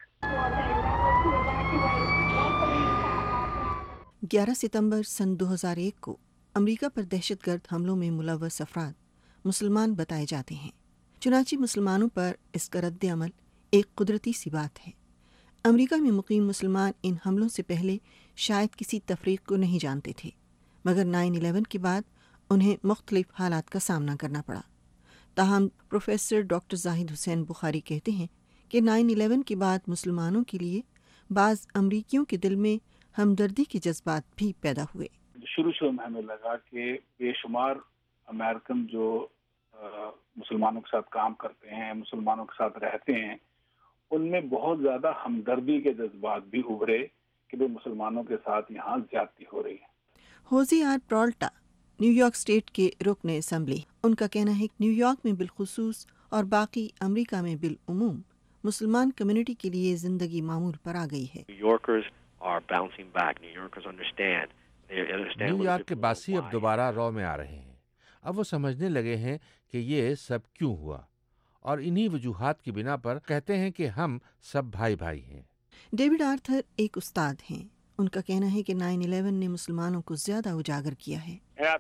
11 ستمبر سن 2001 کو امریکہ پر دہشت گرد حملوں میں ملوث افراد مسلمان بتائے جاتے ہیں، چنانچہ مسلمانوں پر اس کا رد عمل ایک قدرتی سی بات ہے۔ امریکہ میں مقیم مسلمان ان حملوں سے پہلے شاید کسی تفریق کو نہیں جانتے تھے، مگر 9/11 کے بعد انہیں مختلف حالات کا سامنا کرنا پڑا۔ تاہم پروفیسر ڈاکٹر زاہد حسین بخاری کہتے ہیں کہ 9/11 کے بعد مسلمانوں کے لیے بعض امریکیوں کے دل میں ہمدردی کے جذبات بھی پیدا ہوئے۔ شروع میں ہمیں لگا کہ بے شمار امریکن جو مسلمانوں کے ساتھ کام کرتے ہیں، مسلمانوں کے ساتھ رہتے ہیں، ان میں بہت زیادہ ہمدردی کے جذبات بھی ابھرے کہ وہ مسلمانوں کے ساتھ یہاں زیادتی ہو رہی ہے۔ Jose R Peralta New York State کے رکن اسمبلی، ان کا کہنا ہے کہ نیو یارک میں بالخصوص اور باقی امریکہ میں بالعموم مسلمان کمیونٹی کے لیے زندگی معمول پر آ گئی ہے۔ نیو یارک کے باسی اب دوبارہ رو میں آ رہے ہیں، اب وہ سمجھنے لگے ہیں کہ یہ سب کیوں ہوا، اور انہی وجوہات کی بنا پر کہتے ہیں کہ ہم سب بھائی بھائی ہیں۔ ڈیوڈ آرتھر ایک استاد ہیں، ان کا کہنا ہے کہ 9/11 نے مسلمانوں کو زیادہ اجاگر کیا ہے۔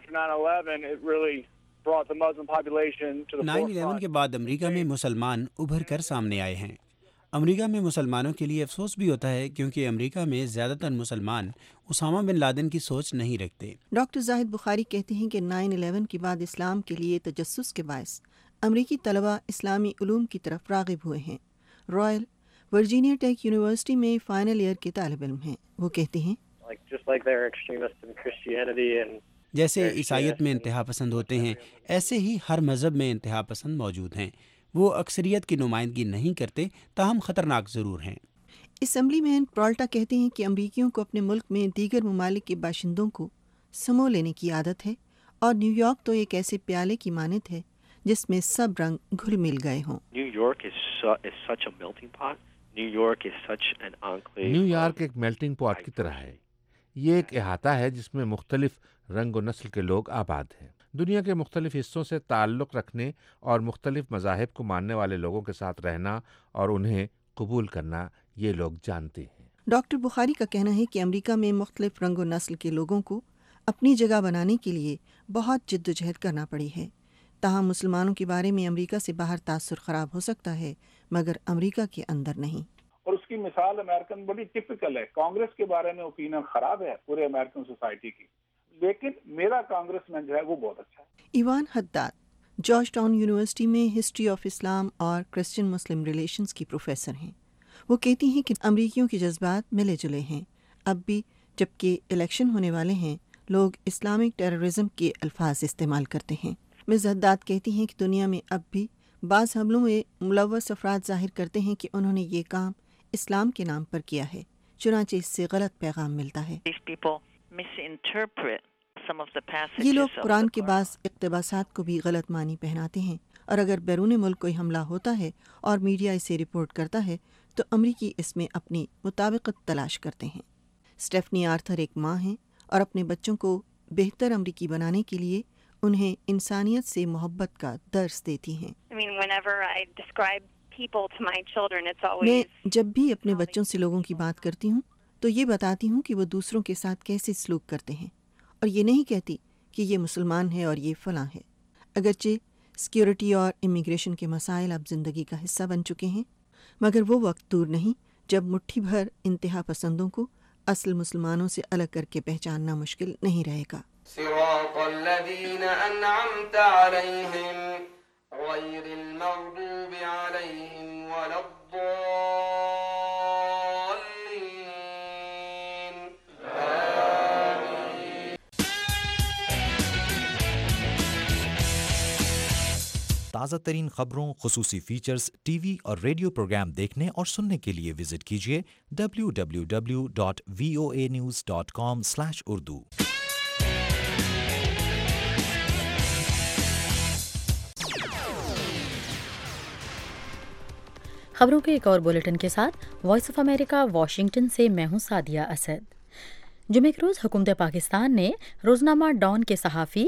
9/11 کے بعد امریکہ میں مسلمان ابھر کر سامنے آئے ہیں۔ امریکہ میں مسلمانوں کے لیے افسوس بھی ہوتا ہے کیونکہ امریکہ میں زیادہ تر مسلمان اسامہ بن لادن کی سوچ نہیں رکھتے۔ ڈاکٹر زاہد بخاری کہتے ہیں کہ 9/11 کے بعد اسلام کے لیے تجسس کے باعث امریکی طلبہ اسلامی علوم کی طرف راغب ہوئے ہیں۔ رائل ورجینیا ٹیک یونیورسٹی میں فائنل ایئر کے طالب علم ہیں، وہ کہتے ہیں جیسے عیسائیت میں انتہا پسند ہوتے ہیں، ایسے ہی ہر مذہب میں انتہا پسند موجود ہیں۔ وہ اکثریت کی نمائندگی نہیں کرتے، تاہم خطرناک ضرور ہیں۔ اسمبلی مین پرالٹا کہتے ہیں کہ امریکیوں کو اپنے ملک میں دیگر ممالک کے باشندوں کو سمو لینے کی عادت ہے، اور نیو یارک تو ایک ایسے پیالے کی مانند ہے جس میں سب رنگ گھل مل گئے ہوں۔ نیو یارک ایک میلٹنگ پاٹ کی طرح ہے، یہ ایک احاطہ ہے جس میں مختلف رنگ و نسل کے لوگ آباد ہیں۔ دنیا کے مختلف حصوں سے تعلق رکھنے اور مختلف مذاہب کو ماننے والے لوگوں کے ساتھ رہنا اور انہیں قبول کرنا یہ لوگ جانتے ہیں۔ ڈاکٹر بخاری کا کہنا ہے کہ امریکہ میں مختلف رنگ و نسل کے لوگوں کو اپنی جگہ بنانے کے لیے بہت جدوجہد کرنا پڑی ہے۔ تاہم مسلمانوں کے بارے میں امریکہ سے باہر تاثر خراب ہو سکتا ہے، مگر امریکہ کے اندر نہیں۔ اور اس کی مثال امریکن بڑی ٹپیکل ہے۔ کانگریس کے بارے میں اوپینین خراب ہے پورے امریکن سوسائٹی کی، لیکن میرا کانگریس مین جو ہے وہ بہت اچھا ہے۔ Yvonne Haddad Georgetown University میں ہسٹری آف اسلام اور کرسچن مسلم ریلیشنز کی پروفیسر ہیں، وہ کہتی ہیں کہ امریکیوں کے جذبات ملے جلے ہیں۔ اب بھی جبکہ الیکشن ہونے والے ہیں، لوگ اسلامک ٹیررزم کے الفاظ استعمال کرتے ہیں۔ مز حداد کہتی ہیں کہ دنیا میں اب بھی بعض حملوں میں ملوث افراد ظاہر کرتے ہیں کہ انہوں نے یہ کام اسلام کے نام پر کیا ہے، چنانچہ اس سے غلط پیغام ملتا ہے۔ یہ لوگ قرآن کے بعض اقتباسات کو بھی غلط معنی پہناتے ہیں، اور اگر بیرون ملک کوئی حملہ ہوتا ہے اور میڈیا اسے رپورٹ کرتا ہے تو امریکی اس میں اپنی مطابقت تلاش کرتے ہیں۔ اسٹیفنی آرتھر ایک ماں ہیں اور اپنے بچوں کو بہتر امریکی بنانے کے لیے انہیں انسانیت سے محبت کا درس دیتی ہیں۔ میں جب بھی اپنے بچوں سے لوگوں کی بات کرتی ہوں تو یہ بتاتی ہوں کہ وہ دوسروں کے ساتھ کیسے سلوک کرتے ہیں، اور یہ نہیں کہتی کہ یہ مسلمان ہے اور یہ فلاں ہے۔ اگرچہ سیکیورٹی اور امیگریشن کے مسائل اب زندگی کا حصہ بن چکے ہیں، مگر وہ وقت دور نہیں جب مٹھی بھر انتہا پسندوں کو اصل مسلمانوں سے الگ کر کے پہچاننا مشکل نہیں رہے گا۔ صراط الذین انعمت علیہم غیر المغضوب علیہم ولا تازہ ترین خبروں، خصوصی فیچرز، ٹی وی اور ریڈیو پروگرام دیکھنے اور سننے کے لیے وزٹ کیجیے www.voanews.com/urdu۔ خبروں کے ایک اور بلیٹن کے ساتھ وائس آف امریکہ واشنگٹن سے میں ہوں سعدیہ اسد۔ جمعے کے روز حکومت پاکستان نے روزنامہ ڈان کے صحافی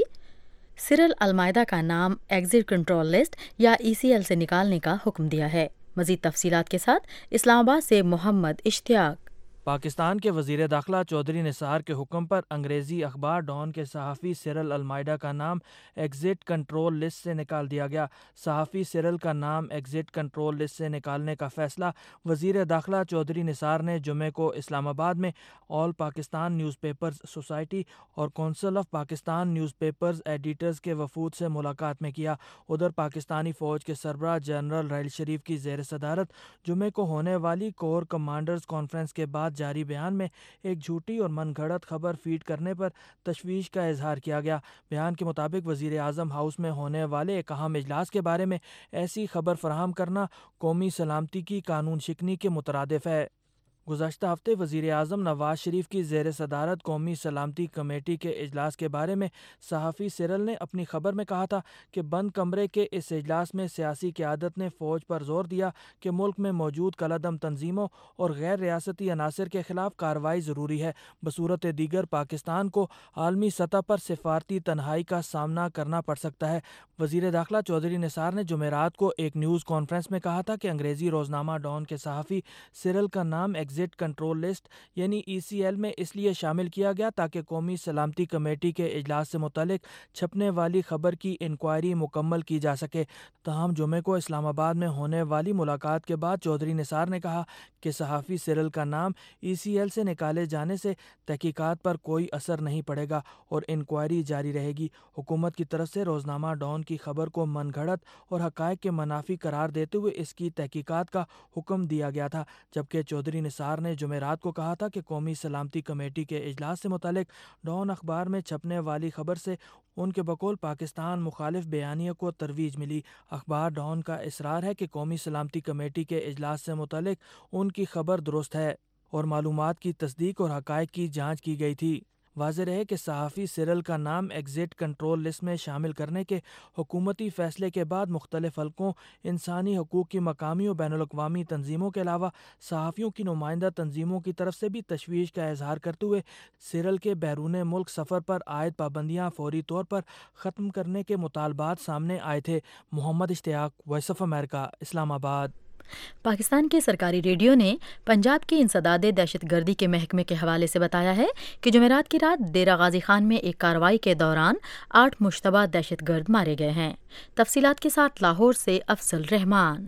سرل المائدہ کا نام ایگزٹ کنٹرول لسٹ یا ECL سے نکالنے کا حکم دیا ہے۔ مزید تفصیلات کے ساتھ اسلام آباد سے محمد اشتیاق۔ پاکستان کے وزیر داخلہ چودھری نثار کے حکم پر انگریزی اخبار ڈان کے صحافی سرل المائدہ کا نام ایگزٹ کنٹرول لسٹ سے نکال دیا گیا۔ صحافی سرل کا نام ایگزٹ کنٹرول لسٹ سے نکالنے کا فیصلہ وزیر داخلہ چودھری نثار نے جمعے کو اسلام آباد میں All Pakistan newspapers society اور council of Pakistan newspapers editors کے وفود سے ملاقات میں کیا۔ ادھر پاکستانی فوج کے سربراہ جنرل راحیل شریف کی زیر صدارت جمعے کو ہونے والی کور کمانڈرز کانفرنس کے بعد جاری بیان میں ایک جھوٹی اور من گھڑت خبر فیڈ کرنے پر تشویش کا اظہار کیا گیا۔ بیان کے مطابق وزیر اعظم ہاؤس میں ہونے والے ایک اہم اجلاس کے بارے میں ایسی خبر فراہم کرنا قومی سلامتی کی قانون شکنی کے مترادف ہے۔ گزشتہ ہفتے وزیر اعظم نواز شریف کی زیر صدارت قومی سلامتی کمیٹی کے اجلاس کے بارے میں صحافی سرل نے اپنی خبر میں کہا تھا کہ بند کمرے کے اس اجلاس میں سیاسی قیادت نے فوج پر زور دیا کہ ملک میں موجود کالعدم تنظیموں اور غیر ریاستی عناصر کے خلاف کارروائی ضروری ہے۔ بصورت دیگر پاکستان کو عالمی سطح پر سفارتی تنہائی کا سامنا کرنا پڑ سکتا ہے۔ وزیر داخلہ چودھری نثار نے جمعرات کو ایک نیوز کانفرنس میں کہا تھا کہ انگریزی روزنامہ ڈان کے صحافی سرل کا نام ایگزٹ کنٹرول لسٹ یعنی ECL میں اس لیے شامل کیا گیا تاکہ قومی سلامتی کمیٹی کے اجلاس سے متعلق چھپنے والی خبر کی انکوائری مکمل کی جا سکے۔ تاہم جمعے کو اسلام آباد میں ہونے والی ملاقات کے بعد چودھری نثار نے کہا کہ صحافی سرل کا نام ECL سے نکالے جانے سے تحقیقات پر کوئی اثر نہیں پڑے گا اور انکوائری جاری رہے گی۔ حکومت کی طرف سے روزنامہ ڈان کی خبر کو من گھڑت اور حقائق کے منافی قرار دیتے ہوئے اس کی تحقیقات کا حکم دیا گیا تھا، جبکہ چودھری نثار نے جمعرات کو کہا تھا کہ قومی سلامتی کمیٹی کے اجلاس سے متعلق ڈان اخبار میں چھپنے والی خبر سے ان کے بقول پاکستان مخالف بیانیے کو ترویج ملی۔ اخبار ڈان کا اصرار ہے کہ قومی سلامتی کمیٹی کے اجلاس سے متعلق ان کی خبر درست ہے اور معلومات کی تصدیق اور حقائق کی جانچ کی گئی تھی۔ واضح رہے کہ صحافی سرل کا نام ایگزٹ کنٹرول لسٹ میں شامل کرنے کے حکومتی فیصلے کے بعد مختلف حلقوں، انسانی حقوق کی مقامی و بین الاقوامی تنظیموں کے علاوہ صحافیوں کی نمائندہ تنظیموں کی طرف سے بھی تشویش کا اظہار کرتے ہوئے سرل کے بیرون ملک سفر پر عائد پابندیاں فوری طور پر ختم کرنے کے مطالبات سامنے آئے تھے۔ محمد اشتیاق، voice of America, Islamabad. Pakistan کے سرکاری ریڈیو نے پنجاب کے انسداد دہشت گردی کے محکمے کے حوالے سے بتایا ہے کہ جمعرات کی رات ڈیرہ غازی خان میں ایک کارروائی کے دوران 8 مشتبہ دہشت گرد مارے گئے ہیں۔ تفصیلات کے ساتھ لاہور سے افضل رحمان۔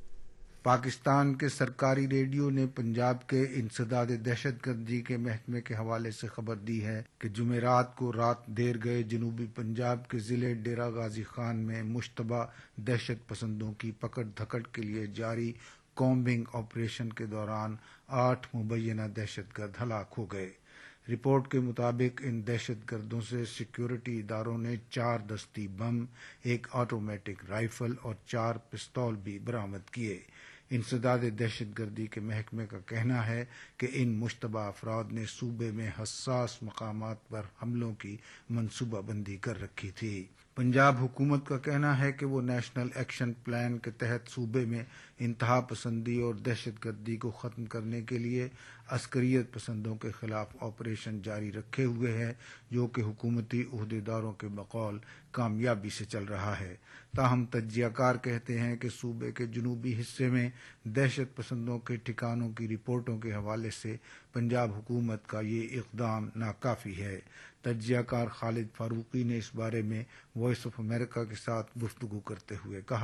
پاکستان کے سرکاری ریڈیو نے پنجاب کے انسداد دہشت گردی کے محکمے کے حوالے سے خبر دی ہے کہ جمعرات کو رات دیر گئے جنوبی پنجاب کے ضلع ڈیرہ غازی خان میں مشتبہ دہشت پسندوں کی پکڑ دھکڑ کے لیے جاری کومبنگ آپریشن کے دوران 8 مبینہ دہشت گرد ہلاک ہو گئے۔ رپورٹ کے مطابق ان دہشت گردوں سے سیکیورٹی اداروں نے 4 دستی بم، 1 آٹومیٹک رائفل اور 4 پستول بھی برآمد کیے۔ انسداد دہشت گردی کے محکمے کا کہنا ہے کہ ان مشتبہ افراد نے صوبے میں حساس مقامات پر حملوں کی منصوبہ بندی کر رکھی تھی۔ پنجاب حکومت کا کہنا ہے کہ وہ نیشنل ایکشن پلان کے تحت صوبے میں انتہا پسندی اور دہشت گردی کو ختم کرنے کے لیے عسکریت پسندوں کے خلاف آپریشن جاری رکھے ہوئے ہے، جو کہ حکومتی عہدیداروں کے بقول کامیابی سے چل رہا ہے۔ تاہم تجزیہ کار کہتے ہیں کہ صوبے کے جنوبی حصے میں دہشت پسندوں کے ٹھکانوں کی رپورٹوں کے حوالے سے پنجاب حکومت کا یہ اقدام ناکافی ہے۔ تجزیہ کار خالد فاروقی نے اس بارے میں وائس آف امریکہ کے ساتھ گفتگو کرتے ہوئے کہا،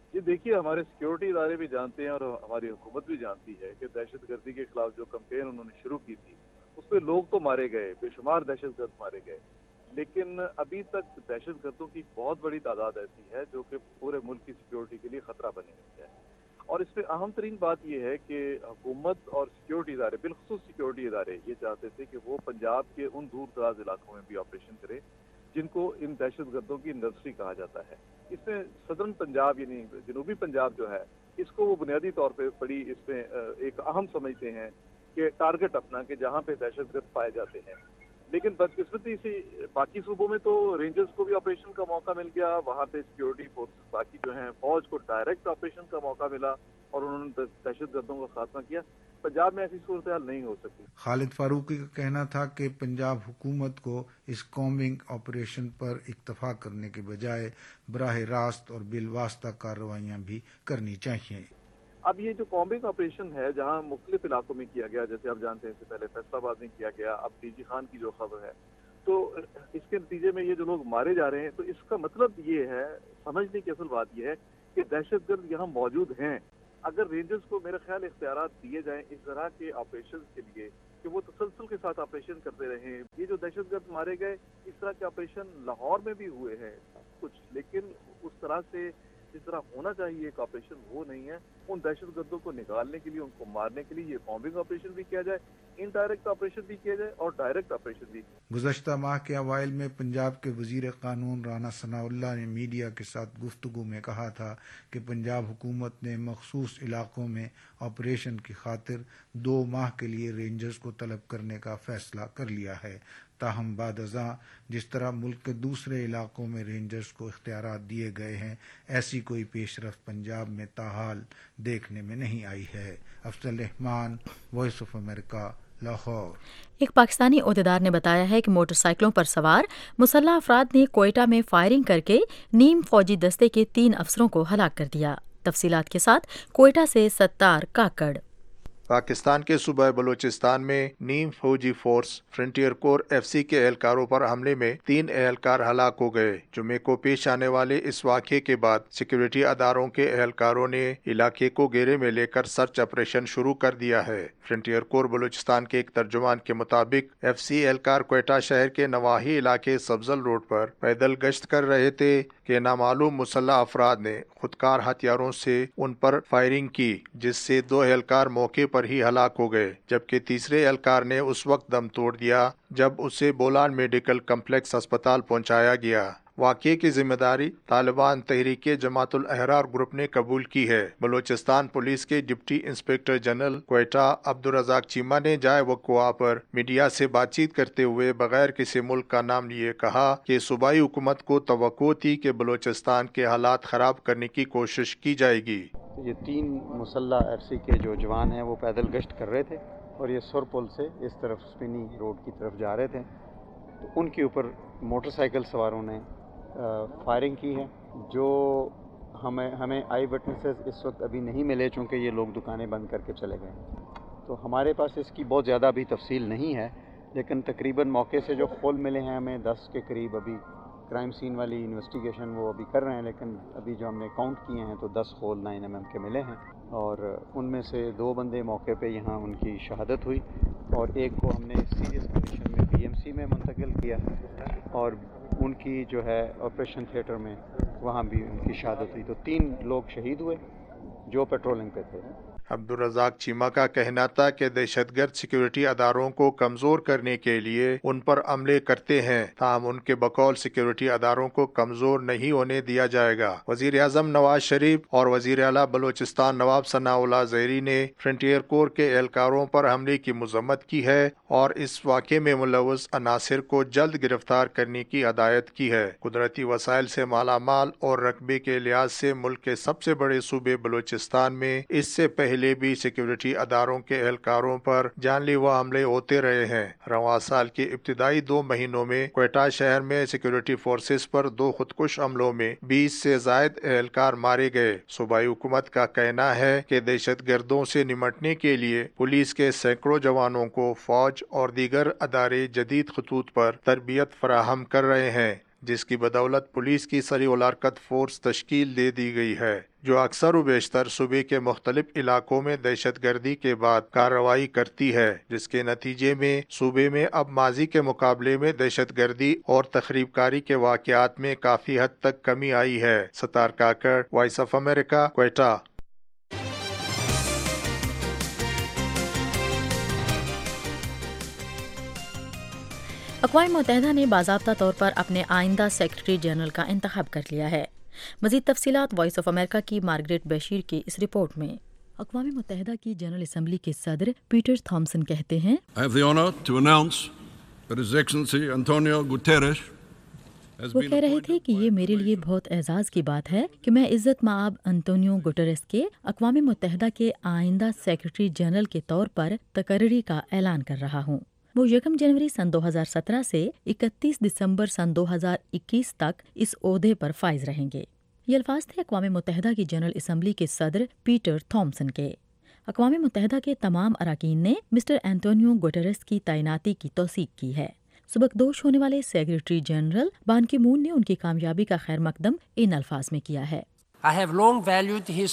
یہ دیکھیے ہمارے سیکیورٹی ادارے بھی جانتے ہیں اور ہماری حکومت بھی جانتی ہے کہ دہشت گردی کے خلاف جو کمپین انہوں نے شروع کی تھی اس پہ لوگ تو مارے گئے، بے شمار دہشت گرد مارے گئے، لیکن ابھی تک دہشت گردوں کی بہت بڑی تعداد ایسی ہے جو کہ پورے ملک کی سیکیورٹی کے لیے خطرہ بنی ہوئی ہے۔ اور اس میں اہم ترین بات یہ ہے کہ حکومت اور سیکیورٹی ادارے، بالخصوص سیکیورٹی ادارے، یہ چاہتے تھے کہ وہ پنجاب کے ان دور دراز علاقوں میں بھی آپریشن کرے جن کو ان دہشت گردوں کی انڈسٹری کہا جاتا ہے۔ اس میں صدرن پنجاب یعنی جنوبی پنجاب جو ہے اس کو وہ بنیادی طور پہ بڑی اس میں ایک اہم سمجھتے ہیں کہ ٹارگٹ اپنا کہ جہاں پہ دہشت گرد پائے جاتے ہیں۔ لیکن بدقسمتی سے باقی صوبوں میں تو رینجرز کو بھی آپریشن کا موقع مل گیا، وہاں پہ سیکیورٹی فورسز باقی جو ہیں فوج کو ڈائریکٹ آپریشن کا موقع ملا اور انہوں نے دہشت گردوں کا خاتمہ کیا۔ پنجاب میں ایسی صورتحال نہیں ہو سکتی۔ خالد فاروقی کا کہنا تھا کہ پنجاب حکومت کو اس کامبنگ آپریشن پر اکتفا کرنے کے بجائے براہ راست اور بالواسطہ کارروائیاں بھی کرنی چاہیے۔ اب یہ جو کامبنگ آپریشن ہے جہاں مختلف علاقوں میں کیا گیا، جیسے آپ جانتے ہیں اس سے پہلے فیصل آباد میں کیا گیا، اب ڈی جی خان کی جو خبر ہے، تو اس کے نتیجے میں یہ جو لوگ مارے جا رہے ہیں، تو اس کا مطلب یہ ہے، سمجھنے کی اصل بات یہ ہے کہ دہشت گرد یہاں موجود ہیں۔ اگر رینجرز کو میرا خیال اختیارات دیے جائیں اس طرح کے آپریشن کے لیے کہ وہ تسلسل کے ساتھ آپریشن کرتے رہیں، یہ جو دہشت گرد مارے گئے اس طرح کے آپریشن لاہور میں بھی ہوئے ہیں کچھ، لیکن اس طرح سے جس طرح ہونا چاہیے ایک آپریشن وہ نہیں ہے۔ ان دہشت گردوں کو نکالنے کے لیے، ان کو مارنے کے لیے یہ کامبنگ آپریشن بھی کیا جائے، انڈائریکٹ آپریشن بھی کیا جائے اور ڈائریکٹ آپریشن بھی۔ گزشتہ ماہ کے اوائل میں پنجاب کے وزیر قانون رانا ثناء اللہ نے میڈیا کے ساتھ گفتگو میں کہا تھا کہ پنجاب حکومت نے مخصوص علاقوں میں آپریشن کی خاطر 2 ماہ کے لیے رینجرز کو طلب کرنے کا فیصلہ کر لیا ہے۔ تاہم بعد ازاں جس طرح ملک کے دوسرے علاقوں میں رینجرز کو اختیارات دیے گئے ہیں، ایسی کوئی پیش رفت پنجاب میں تاحال دیکھنے میں نہیں آئی ہے۔ Afzal Rehman, Voice of America, Lahore. ایک پاکستانی عہدیدار نے بتایا ہے کہ موٹر سائیکلوں پر سوار مسلح افراد نے کوئٹہ میں فائرنگ کر کے نیم فوجی دستے کے 3 افسروں کو ہلاک کر دیا۔ تفصیلات کے ساتھ کوئٹہ سے ستار کاکڑ۔ پاکستان کے صوبہ بلوچستان میں نیم فوجی فورس فرنٹیئر کور FC کے اہلکاروں پر حملے میں 3 اہلکار ہلاک ہو گئے۔ جمعے کو پیش آنے والے اس واقعے کے بعد سیکیورٹی اداروں کے اہلکاروں نے علاقے کو گھیرے میں لے کر سرچ آپریشن شروع کر دیا ہے۔ فرنٹیئر کور بلوچستان کے ایک ترجمان کے مطابق FC اہلکار کوئٹہ شہر کے نواحی علاقے سبزل روڈ پر پیدل گشت کر رہے تھے کہ نامعلوم مسلح افراد نے خودکار ہتھیاروں سے ان پر فائرنگ کی، جس سے 2 اہلکار موقع پر ہی ہلاک ہو گئے، جبکہ تیسرے اہلکار نے اس وقت دم توڑ دیا جب اسے بولان میڈیکل کمپلیکس ہسپتال پہنچایا گیا۔ واقعے کی ذمہ داری طالبان تحریک جماعت الاحرار گروپ نے قبول کی ہے۔ بلوچستان پولیس کے deputy inspector general Quetta Abdul Razzaq Cheema نے جائے وقوع پر میڈیا سے بات چیت کرتے ہوئے بغیر کسی ملک کا نام لیے کہا کہ صوبائی حکومت کو توقع تھی کہ بلوچستان کے حالات خراب کرنے کی کوشش کی جائے گی۔ یہ 3 مسلح FC کے جو جوان ہیں وہ پیدل گشت کر رہے تھے اور یہ سر پل سے اس طرف سپینی روڈ کی طرف جا رہے تھے، تو ان کے اوپر موٹر سائیکل سواروں نے فائرنگ کی ہے۔ جو ہمیں آئی وٹنسز اس وقت ابھی نہیں ملے چونکہ یہ لوگ دکانیں بند کر کے چلے گئے، تو ہمارے پاس اس کی بہت زیادہ ابھی تفصیل نہیں ہے، لیکن تقریباً موقع سے جو خول ملے ہیں ہمیں 10 کے قریب۔ ابھی کرائم سین والی انویسٹیگیشن وہ ابھی کر رہے ہیں، لیکن ابھی جو ہم نے کاؤنٹ کیے ہیں تو 10 خول 9 mm کے ملے ہیں، اور ان میں سے 2 بندے موقع پہ یہاں ان کی شہادت ہوئی، اور ایک کو ہم نے سیریس کنڈیشن میں BMC میں منتقل کیا، اور ان کی جو ہے آپریشن تھیٹر میں وہاں بھی ان کی شہادت ہوئی، تو 3 لوگ شہید ہوئے جو پیٹرولنگ پہ تھے۔ عبدالرزاق چیمہ کا کہنا تھا کہ دہشت گرد سیکیورٹی اداروں کو کمزور کرنے کے لیے ان پر عملے کرتے ہیں، تاہم ان کے بقول سیکیورٹی اداروں کو کمزور نہیں ہونے دیا جائے گا۔ وزیر اعظم نواز شریف اور وزیر اعلیٰ بلوچستان نواب ثناء اللہ زہری نے فرنٹیئر کور کے اہلکاروں پر حملے کی مذمت کی ہے اور اس واقعے میں ملوث عناصر کو جلد گرفتار کرنے کی ہدایت کی ہے۔ قدرتی وسائل سے مالا مال اور رقبے کے لحاظ سے ملک کے سب سے بڑے صوبے بلوچستان میں اس سے پہلے بھی سیکیورٹی اداروں کے اہلکاروں پر جان لیوا حملے ہوتے رہے ہیں۔ رواں سال کے ابتدائی 2 مہینوں میں کوئٹہ شہر میں سیکیورٹی فورسز پر 2 خودکش حملوں میں 20 سے زائد اہلکار مارے گئے۔ صوبائی حکومت کا کہنا ہے کہ دہشت گردوں سے نمٹنے کے لیے پولیس کے سینکڑوں جوانوں کو فوج اور دیگر ادارے جدید خطوط پر تربیت فراہم کر رہے ہیں۔ جس کی بدولت پولیس کی سریع الحرکت فورس تشکیل دے دی گئی ہے جو اکثر و بیشتر صوبے کے مختلف علاقوں میں دہشت گردی کے بعد کارروائی کرتی ہے، جس کے نتیجے میں صوبے میں اب ماضی کے مقابلے میں دہشت گردی اور تخریب کاری کے واقعات میں کافی حد تک کمی آئی ہے۔ Sattar Kakar, Voice of America, Quetta. اقوام متحدہ نے باضابطہ طور پر اپنے آئندہ سیکرٹری جنرل کا انتخاب کر لیا ہے۔ مزید تفصیلات وائس آف امریکہ کی مارگریٹ بشیر کی اس رپورٹ میں۔ اقوام متحدہ کی جنرل اسمبلی کے صدر پیٹر تھامسن کہتے ہیں وہ کہہ رہے تھے کہ یہ میرے لیے بہت اعزاز کی بات ہے کہ میں عزت مآب انتونیو گوٹریس کے اقوام متحدہ کے آئندہ سیکرٹری جنرل کے طور پر تقرری کا اعلان کر رہا ہوں۔ وہ 1 جنوری سن 2017 سے 31 دسمبر سن 2021 تک اس عہدے پر فائز رہیں گے۔ یہ الفاظ تھے اقوام متحدہ کی جنرل اسمبلی کے صدر پیٹر تھامسن کے۔ اقوام متحدہ کے تمام اراکین نے مسٹر انتونیو گوٹریس کی تعیناتی کی توثیق کی ہے۔ سبکدوش ہونے والے سیکرٹری جنرل بان کی مون نے ان کی کامیابی کا خیر مقدم ان الفاظ میں کیا ہے۔ I have long valued his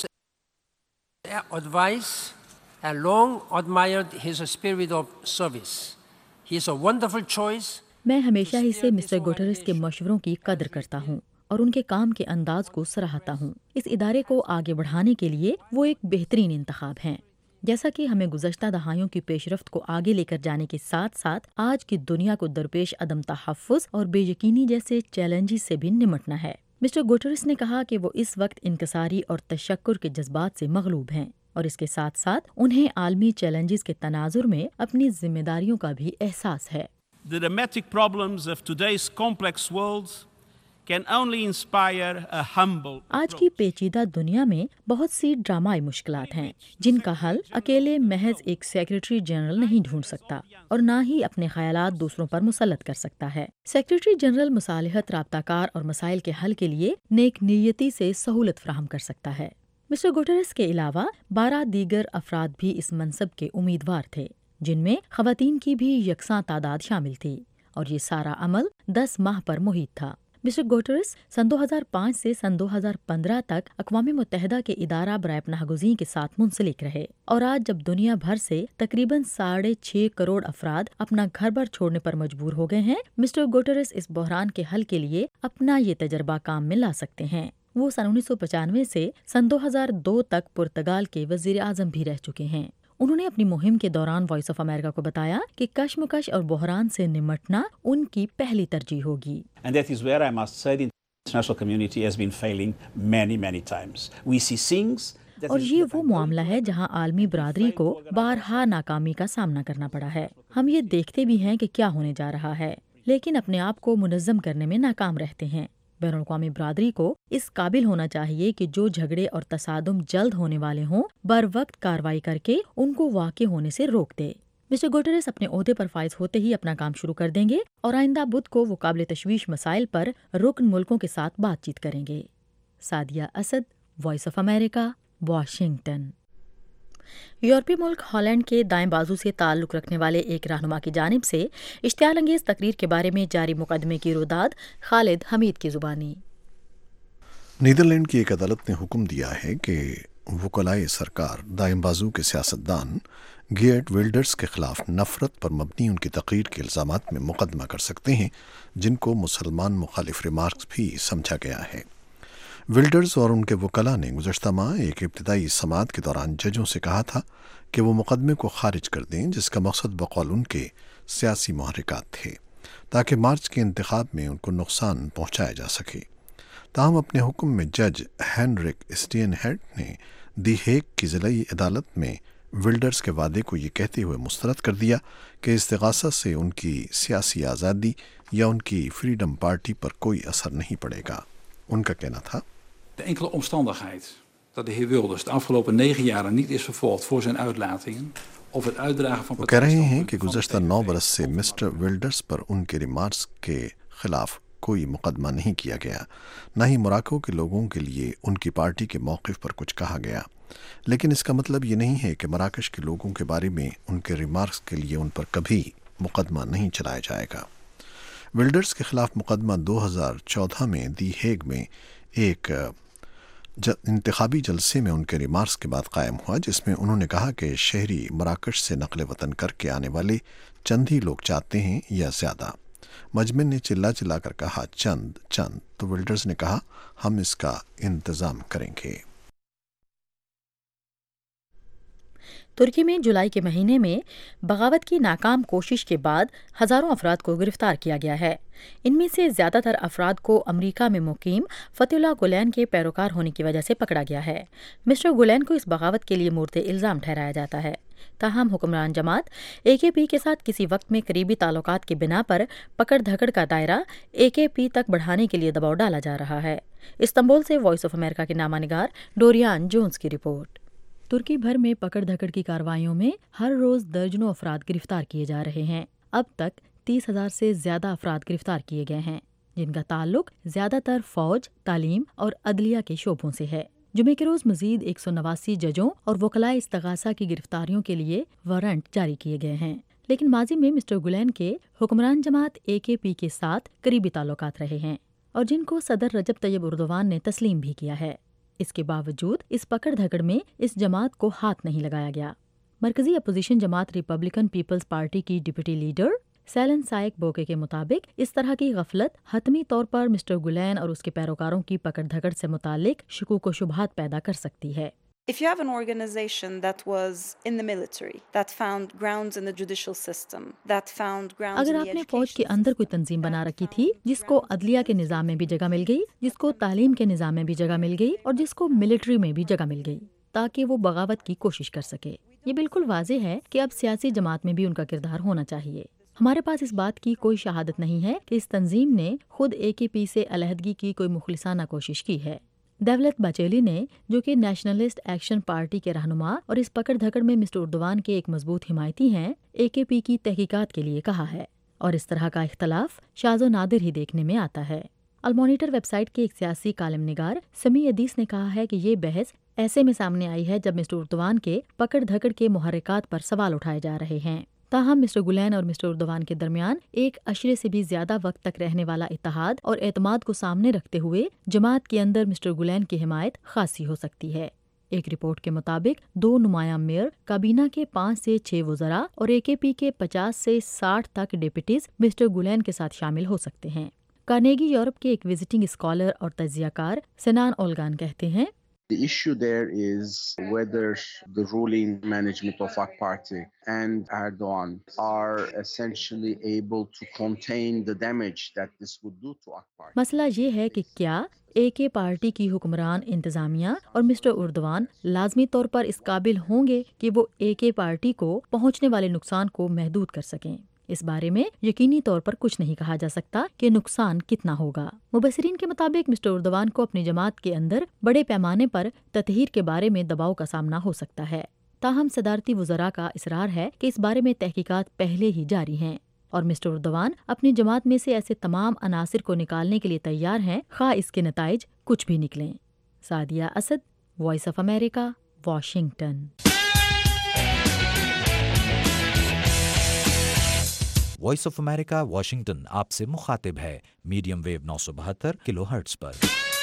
advice and long admired his spirit of service. He is a wonderful choice. میں ہمیشہ ہی سے مسٹر گوٹریس کے مشوروں کی قدر کرتا ہوں اور ان کے کام کے انداز کو سراہتا ہوں۔ اس ادارے کو آگے بڑھانے کے لیے وہ ایک بہترین انتخاب ہیں۔ جیسا کہ ہمیں گزشتہ دہائیوں کی پیش رفت کو آگے لے کر جانے کے ساتھ ساتھ آج کی دنیا کو درپیش عدم تحفظ اور بے یقینی جیسے چیلنجز سے بھی نمٹنا ہے۔ مسٹر گوٹریس نے کہا کہ وہ اس وقت انکساری اور تشکر کے جذبات سے مغلوب ہیں اور اس کے ساتھ ساتھ انہیں عالمی چیلنجز کے تناظر میں اپنی ذمہ داریوں کا بھی احساس ہے۔ The dramatic problems of today's complex world can only inspire a humble. آج کی پیچیدہ دنیا میں بہت سی ڈرامائی مشکلات ہیں جن کا حل اکیلے محض ایک سیکرٹری جنرل نہیں ڈھونڈ سکتا اور نہ ہی اپنے خیالات دوسروں پر مسلط کر سکتا ہے۔ سیکرٹری جنرل مصالحت، رابطہ کار اور مسائل کے حل کے لیے نیک نیتی سے سہولت فراہم کر سکتا ہے۔ مسٹر گوٹریس کے علاوہ 12 دیگر افراد بھی اس منصب کے امیدوار تھے جن میں خواتین کی بھی یکساں تعداد شامل تھی اور یہ سارا عمل 10 ماہ پر محیط تھا۔ مسٹر گوٹریس سن 2005 سے سن 2015 تک اقوام متحدہ کے ادارہ برائے پناہ گزین کے ساتھ منسلک رہے اور آج جب دنیا بھر سے تقریباً 6.5 کروڑ افراد اپنا گھر بار چھوڑنے پر مجبور ہو گئے ہیں، مسٹر گوٹریس اس بحران کے حل کے لیے اپنا یہ تجربہ کام میں لا سکتے ہیں۔ وہ سن 1995 سے سن 2002 تک پرتگال کے وزیر اعظم بھی رہ چکے ہیں۔ انہوں نے اپنی مہم کے دوران وائس آف امریکہ کو بتایا کہ کشمکش اور بحران سے نمٹنا ان کی پہلی ترجیح ہوگی۔ And that is where I must say the international community has been failing many times. We see things اور یہ وہ معاملہ ہے جہاں عالمی برادری کو بارہا ناکامی کا سامنا کرنا پڑا ہے۔ ہم یہ دیکھتے بھی ہیں کہ کیا ہونے جا رہا ہے، لیکن اپنے آپ کو منظم کرنے میں ناکام رہتے ہیں۔ بین الاقوامی برادری کو اس قابل ہونا چاہیے کہ جو جھگڑے اور تصادم جلد ہونے والے ہوں بر وقت کارروائی کر کے ان کو واقع ہونے سے روک دے۔ مسٹر گوٹریس اپنے عہدے پر فائز ہوتے ہی اپنا کام شروع کر دیں گے اور آئندہ بدھ کو وہ قابل تشویش مسائل پر رکن ملکوں کے ساتھ بات چیت کریں گے۔ Sadia Asad, Voice of America, Washington. یورپی ملک ہالینڈ کے دائیں بازو سے تعلق رکھنے والے ایک رہنما کی جانب سے اشتعال انگیز تقریر کے بارے میں جاری مقدمے کی روداد خالد حمید کی زبانی۔ نیدرلینڈ کی ایک عدالت نے حکم دیا ہے کہ وکلائے سرکار دائیں بازو کے سیاستدان گیئرٹ ویلڈرز کے خلاف نفرت پر مبنی ان کی تقریر کے الزامات میں مقدمہ کر سکتے ہیں جن کو مسلمان مخالف ریمارکس بھی سمجھا گیا ہے۔ ویلڈرز اور ان کے وکلاء نے گزشتہ ماہ ایک ابتدائی سماعت کے دوران ججوں سے کہا تھا کہ وہ مقدمے کو خارج کر دیں جس کا مقصد بقول ان کے سیاسی محرکات تھے تاکہ مارچ کے انتخاب میں ان کو نقصان پہنچایا جا سکے۔ تاہم اپنے حکم میں جج ہینرک اسٹین ہیڈ نے دی ہیگ کی ضلعی عدالت میں ویلڈرز کے وعدے کو یہ کہتے ہوئے مسترد کر دیا کہ استغاثہ سے ان کی سیاسی آزادی یا ان کی فریڈم پارٹی پر کوئی اثر نہیں پڑے گا۔ ان کا کہنا تھا De enkele omstandigheid dat de heer Wilders de afgelopen 9 jaren niet is vervolgd voor zijn uitlatingen of het uitdragen van وہ کہہ رہے ہیں کہ گزشتہ 9 برس سے مسٹر ویلڈرز پر ان کے ریمارکس کے خلاف کوئی مقدمہ نہیں کیا گیا، نہ ہی موراکو کے لوگوں کے لیے ان کی پارٹی کے موقف پر کچھ کہا گیا، لیکن اس کا مطلب یہ نہیں ہے کہ مراکش کے لوگوں کے بارے میں ان کے ریمارکس کے لیے ان پر کبھی مقدمہ نہیں چلایا جائے گا۔ ولڈرز کے خلاف مقدمہ 2014 میں دی ہیگ میں ایک انتخابی جلسے میں ان کے ریمارکس کے بعد قائم ہوا، جس میں انہوں نے کہا کہ شہری مراکش سے نقل وطن کر کے آنے والے چند ہی لوگ چاہتے ہیں یا زیادہ۔ مجمع نے چلا چلا کر کہا چند تو ولڈرز نے کہا ہم اس کا انتظام کریں گے۔ ترکی میں جولائی کے مہینے میں بغاوت کی ناکام کوشش کے بعد ہزاروں افراد کو گرفتار کیا گیا ہے۔ ان میں سے زیادہ تر افراد کو امریکہ میں مقیم فتح اللہ گولین کے پیروکار ہونے کی وجہ سے پکڑا گیا ہے۔ مسٹر گولین کو اس بغاوت کے لیے مورد الزام ٹھہرایا جاتا ہے۔ تاہم حکمران جماعت AKP کے ساتھ کسی وقت میں قریبی تعلقات کی بنا پر پکڑ دھکڑ کا دائرہ AKP تک بڑھانے کے لیے دباؤ ڈالا جا رہا ہے۔ استنبول سے وائس آف امریکہ کے نامہ نگار ڈوریان جونز کی رپورٹ۔ ترکی بھر میں پکڑ دھکڑ کی کارروائیوں میں ہر روز درجنوں افراد گرفتار کیے جا رہے ہیں۔ اب تک 30,000 سے زیادہ افراد گرفتار کیے گئے ہیں، جن کا تعلق زیادہ تر فوج، تعلیم اور عدلیہ کے شعبوں سے ہے۔ جمعے کے روز مزید 189 ججوں اور وکلائے استغاثہ کی گرفتاریوں کے لیے وارنٹ جاری کیے گئے ہیں، لیکن ماضی میں مسٹر گولین کے حکمران جماعت AKP کے ساتھ قریبی تعلقات رہے ہیں اور جن کو صدر رجب طیب اردوان نے تسلیم بھی کیا ہے۔ اس کے باوجود اس پکڑ دھکڑ میں اس جماعت کو ہاتھ نہیں لگایا گیا۔ مرکزی اپوزیشن جماعت ریپبلکن پیپلز پارٹی کی deputy leader Selin Sayek Boke کے مطابق اس طرح کی غفلت حتمی طور پر مسٹر گولین اور اس کے پیروکاروں کی پکڑ دھکڑ سے متعلق شکوک و شبہات پیدا کر سکتی ہے۔ If you have an organization that was in the military, that found grounds in the judicial system, that found grounds اگر آپ نے فوج کے اندر کوئی تنظیم بنا رکھی تھی جس کو عدلیہ کے نظام میں بھی جگہ مل گئی، جس کو تعلیم کے نظام میں بھی جگہ مل گئی اور جس کو ملٹری میں بھی جگہ مل گئی تاکہ وہ بغاوت کی کوشش کر سکے، یہ بالکل واضح ہے کہ اب سیاسی جماعت میں بھی ان کا کردار ہونا چاہیے۔ ہمارے پاس اس بات کی کوئی شہادت نہیں ہے کہ اس تنظیم نے خود AKP سے علیحدگی کی کوئی مخلصانہ کوشش کی ہے۔ دیولت باچیلی نے، جو کہ نیشنلسٹ ایکشن پارٹی کے رہنما اور اس پکڑ دھکڑ میں مسٹر اردوان کے ایک مضبوط حمایتی ہیں، AKP کی تحقیقات کے لیے کہا ہے، اور اس طرح کا اختلاف شاذ و نادر ہی دیکھنے میں آتا ہے۔ المانیٹر ویب سائٹ کے ایک سیاسی کالم نگار سمی ادیس نے کہا ہے کہ یہ بحث ایسے میں سامنے آئی ہے جب مسٹر اردوان کے پکڑ دھکڑ کے محرکات پر سوال اٹھائے جا رہے ہیں۔ تاہم مسٹر گولین اور مسٹر اردوان کے درمیان ایک عشرے سے بھی زیادہ وقت تک رہنے والا اتحاد اور اعتماد کو سامنے رکھتے ہوئے جماعت کے اندر مسٹر گولین کی حمایت خاصی ہو سکتی ہے۔ ایک رپورٹ کے مطابق 2 نمایاں میئر، کابینہ کے 5 سے 6 وزراء اور AKP کے 50 سے 60 تک ڈپٹیز مسٹر گولین کے ساتھ شامل ہو سکتے ہیں۔ کارنیگی یورپ کے ایک وزٹنگ اسکالر اور تجزیہ کار سنان اولگان کہتے ہیں، The issue there is whether the ruling management of AK Party and Erdogan are essentially able to contain the damage that this would do to AK Party. مسئلہ یہ ہے کہ کیا AK پارٹی کی حکمران انتظامیہ اور مسٹر اردوان لازمی طور پر اس قابل ہوں گے کہ وہ AK پارٹی کو پہنچنے والے نقصان کو محدود کر سکیں۔ اس بارے میں یقینی طور پر کچھ نہیں کہا جا سکتا کہ نقصان کتنا ہوگا۔ مبصرین کے مطابق مسٹر اردوان کو اپنی جماعت کے اندر بڑے پیمانے پر تطہیر کے بارے میں دباؤ کا سامنا ہو سکتا ہے۔ تاہم صدارتی وزراء کا اصرار ہے کہ اس بارے میں تحقیقات پہلے ہی جاری ہیں اور مسٹر اردوان اپنی جماعت میں سے ایسے تمام عناصر کو نکالنے کے لیے تیار ہیں، خواہ اس کے نتائج کچھ بھی نکلیں۔ Sadia Asad, Voice of America, Washington. Voice of America Washington آپ سے مخاطب ہے میڈیم ویو 972 کلو ہرٹز پر۔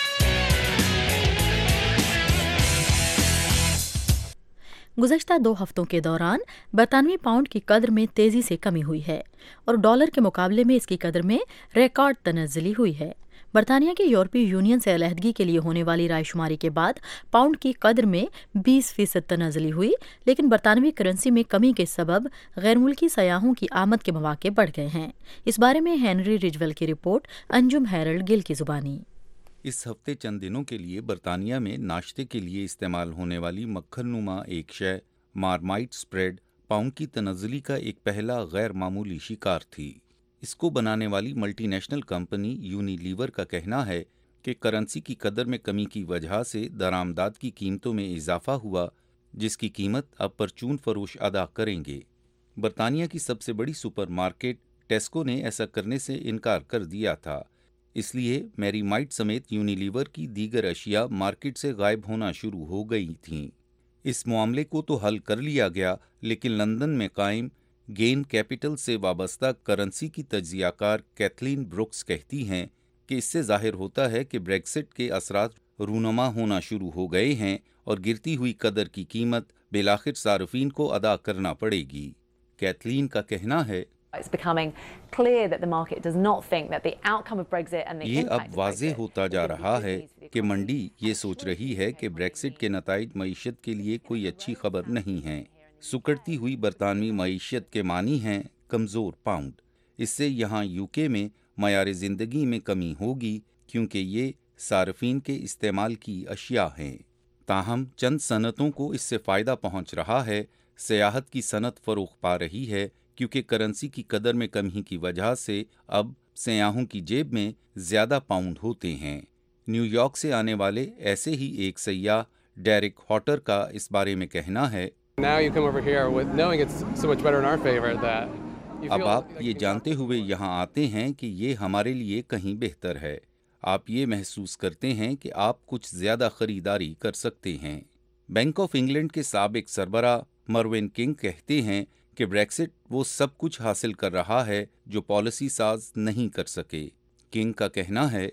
گزشتہ 2 ہفتوں کے دوران برطانوی پاؤنڈ کی قدر میں تیزی سے کمی ہوئی ہے اور ڈالر کے مقابلے میں اس کی قدر میں ریکارڈ تنزلی ہوئی ہے۔ برطانیہ کے یورپی یونین سے علیحدگی کے لیے ہونے والی رائے شماری کے بعد پاؤنڈ کی قدر میں 20% تنزلی ہوئی، لیکن برطانوی کرنسی میں کمی کے سبب غیر ملکی سیاحوں کی آمد کے مواقع بڑھ گئے ہیں۔ اس بارے میں ہینری رجول کی رپورٹ، انجم ہیرلڈ گل کی زبانی۔ اس ہفتے چند دنوں کے لیے برطانیہ میں ناشتے کے لیے استعمال ہونے والی مکھن نما ایک شے مارمائٹ سپریڈ پاؤنڈ کی تنزلی کا ایک پہلا غیر معمولی شکار تھی۔ اس کو بنانے والی multinational company Unilever کا کہنا ہے کہ کرنسی کی قدر میں کمی کی وجہ سے درآمدات کی قیمتوں میں اضافہ ہوا، جس کی قیمت اب پرچون فروش ادا کریں گے۔ برطانیہ کی سب سے بڑی سپر مارکیٹ ٹیسکو نے ایسا کرنے سے انکار کر دیا تھا، اس لیے میری مائٹ سمیت یونی لیور کی دیگر اشیاء مارکیٹ سے غائب ہونا شروع ہو گئی تھیں۔ اس معاملے کو تو حل کر لیا گیا، لیکن لندن میں قائم گین کیپٹل سے وابستہ کرنسی کی تجزیہ کار کیتھلین بروکس کہتی ہیں کہ اس سے ظاہر ہوتا ہے کہ بریگزٹ کے اثرات رونما ہونا شروع ہو گئے ہیں اور گرتی ہوئی قدر کی قیمت بالآخر صارفین کو ادا کرنا پڑے گی۔ کیتھلین کا کہنا ہے یہ اب واضح ہوتا جا رہا ہے کہ منڈی یہ سوچ رہی ہے کہ بریگزٹ کے نتائج معیشت کے لیے کوئی اچھی خبر نہیں ہیں۔ سکڑتی ہوئی برطانوی معیشت کے معنی ہیں کمزور پاؤنڈ۔ اس سے یہاں UK میں معیار زندگی میں کمی ہوگی کیونکہ یہ صارفین کے استعمال کی اشیاء ہیں۔ تاہم چند صنعتوں کو اس سے فائدہ پہنچ رہا ہے۔ سیاحت کی صنعت فروغ پا رہی ہے کیونکہ کرنسی کی قدر میں کمی کی وجہ سے اب سیاحوں کی جیب میں زیادہ پاؤنڈ ہوتے ہیں۔ نیو یارک سے آنے والے ایسے ہی ایک سیاح ڈیرک ہاٹر کا اس بارے میں کہنا ہے، اب آپ یہ جانتے ہوئے یہاں آتے ہیں کہ یہ ہمارے لیے کہیں بہتر ہے۔ آپ یہ محسوس کرتے ہیں کہ آپ کچھ زیادہ خریداری کر سکتے ہیں۔ بینک آف انگلینڈ کے سابق سربراہ مروین کنگ کہتے ہیں کہ بریگزٹ وہ سب کچھ حاصل کر رہا ہے جو پالیسی ساز نہیں کر سکے۔ کنگ کا کہنا ہے،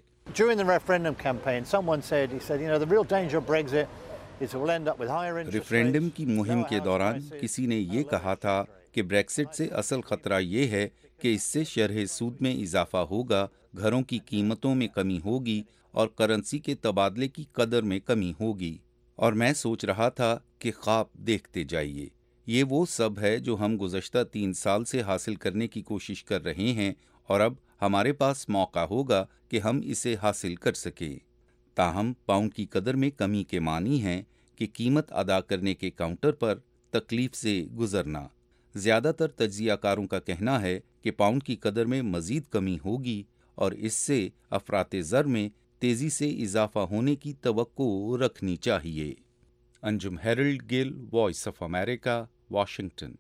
ریفرینڈم کی مہم کے دوران کسی نے یہ کہا تھا کہ بریگزٹ سے اصل خطرہ یہ ہے کہ اس سے شرح سود میں اضافہ ہوگا، گھروں کی قیمتوں میں کمی ہوگی اور کرنسی کے تبادلے کی قدر میں کمی ہوگی۔ اور میں سوچ رہا تھا کہ خواب دیکھتے جائیے، یہ وہ سب ہے جو ہم گزشتہ 3 سال سے حاصل کرنے کی کوشش کر رہے ہیں اور اب ہمارے پاس موقع ہوگا کہ ہم اسے حاصل کر سکیں۔ تاہم پاؤنڈ کی قدر میں کمی کے معنی ہیں کہ قیمت ادا کرنے کے کاؤنٹر پر تکلیف سے گزرنا۔ زیادہ تر تجزیہ کاروں کا کہنا ہے کہ پاؤنڈ کی قدر میں مزید کمی ہوگی اور اس سے افراط زر میں تیزی سے اضافہ ہونے کی توقع رکھنی چاہیے۔ Anjum Harold Gill, Voice of America, Washington.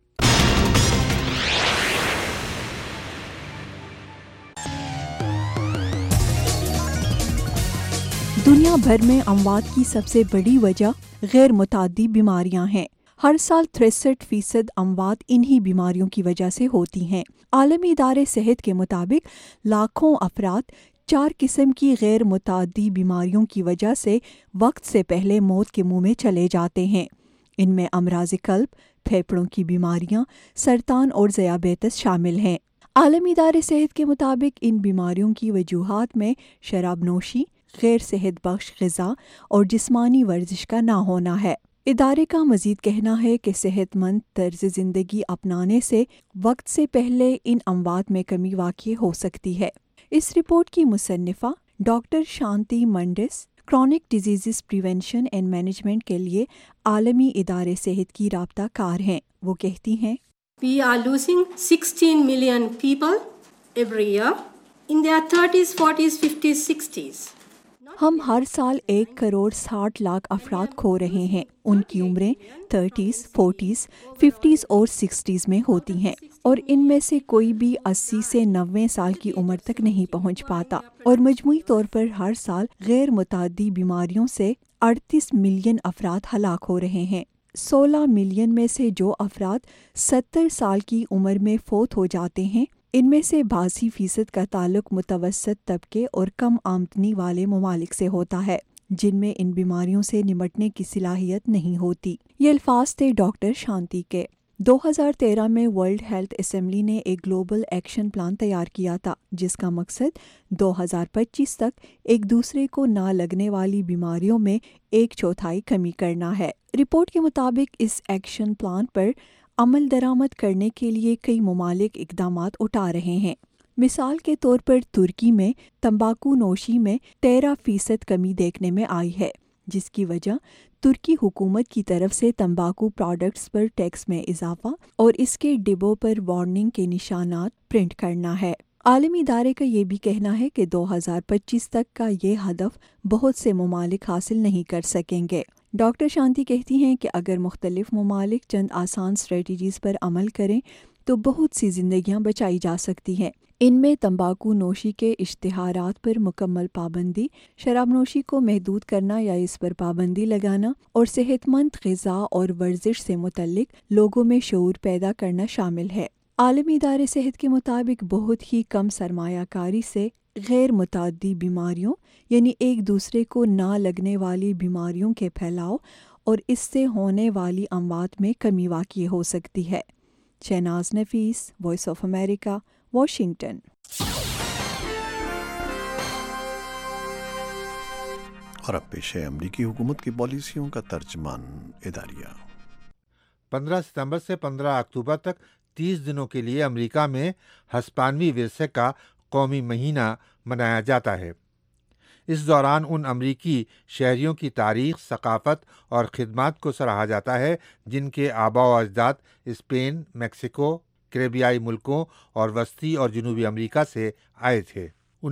دنیا بھر میں اموات کی سب سے بڑی وجہ غیر متعدی بیماریاں ہیں۔ ہر سال 63% اموات انہی بیماریوں کی وجہ سے ہوتی ہیں۔ عالمی ادارے صحت کے مطابق لاکھوں افراد 4 قسم کی غیر متعدی بیماریوں کی وجہ سے وقت سے پہلے موت کے منہ میں چلے جاتے ہیں۔ ان میں امراض قلب، پھیپھڑوں کی بیماریاں، سرطان اور ذیابیطس شامل ہیں۔ عالمی ادارے صحت کے مطابق ان بیماریوں کی وجوہات میں شراب نوشی، غیر صحت بخش غذا اور جسمانی ورزش کا نہ ہونا ہے۔ ادارے کا مزید کہنا ہے کہ صحت مند طرز زندگی اپنانے سے وقت سے پہلے ان اموات میں کمی واقع ہو سکتی ہے۔ اس رپورٹ کی مصنفہ doctor Shanti Mendis chronic diseases prevention and management کے لیے عالمی ادارے صحت کی رابطہ کار ہیں۔ وہ کہتی ہیں، We are losing 16 million people every year in their 30s, 40s, 50s, 60s. ہم ہر سال 1,60,00,000 افراد کھو رہے ہیں۔ ان کی عمریں 30s, 40s, 50s اور 60s میں ہوتی ہیں اور ان میں سے کوئی بھی 80 سے 90 سال کی عمر تک نہیں پہنچ پاتا، اور مجموعی طور پر ہر سال غیر متعدی بیماریوں سے 38 ملین افراد ہلاک ہو رہے ہیں۔ 16 ملین میں سے جو افراد 70 سال کی عمر میں فوت ہو جاتے ہیں، ان میں سے 82% کا تعلق متوسط طبقے اور کم آمدنی والے ممالک سے ہوتا ہے، جن میں ان بیماریوں سے نمٹنے کی صلاحیت نہیں ہوتی۔ یہ الفاظ تھے ڈاکٹر شانتی کے۔ 2013 میں ورلڈ ہیلتھ اسمبلی نے ایک گلوبل ایکشن پلان تیار کیا تھا جس کا مقصد 2025 تک ایک دوسرے کو نہ لگنے والی بیماریوں میں 1/4 کمی کرنا ہے۔ رپورٹ کے مطابق اس ایکشن پلان پر عمل درآمد کرنے کے لیے کئی ممالک اقدامات اٹھا رہے ہیں۔ مثال کے طور پر ترکی میں تمباکو نوشی میں 13% کمی دیکھنے میں آئی ہے، جس کی وجہ ترکی حکومت کی طرف سے تمباکو پروڈکٹس پر ٹیکس میں اضافہ اور اس کے ڈبوں پر وارننگ کے نشانات پرنٹ کرنا ہے۔ عالمی ادارے کا یہ بھی کہنا ہے کہ 2025 تک کا یہ ہدف بہت سے ممالک حاصل نہیں کر سکیں گے۔ ڈاکٹر شانتی کہتی ہیں کہ اگر مختلف ممالک چند آسان اسٹریٹجیز پر عمل کریں تو بہت سی زندگیاں بچائی جا سکتی ہیں۔ ان میں تمباکو نوشی کے اشتہارات پر مکمل پابندی، شراب نوشی کو محدود کرنا یا اس پر پابندی لگانا، اور صحت مند غذا اور ورزش سے متعلق لوگوں میں شعور پیدا کرنا شامل ہے۔ عالمی ادارے صحت کے مطابق بہت ہی کم سرمایہ کاری سے غیر متعدی بیماریوں یعنی ایک دوسرے کو نہ لگنے والی بیماریوں کے پھیلاؤ اور اس سے ہونے والی اموات میں کمی واقع ہو سکتی ہے۔ Shahnaz Nafees, Voice of America, Washington. اور اب پیش ہے امریکی حکومت کی پالیسیوں کا ترجمان اداریہ۔ 15 ستمبر سے 15 اکتوبر تک 30 دنوں کے لیے امریکہ میں ہسپانوی ورثے کا قومی مہینہ منایا جاتا ہے۔ اس دوران ان امریکی شہریوں کی تاریخ، ثقافت اور خدمات کو سراہا جاتا ہے جن کے آباء و اجداد اسپین، میکسیکو، کریبیائی ملکوں اور وسطی اور جنوبی امریکہ سے آئے تھے۔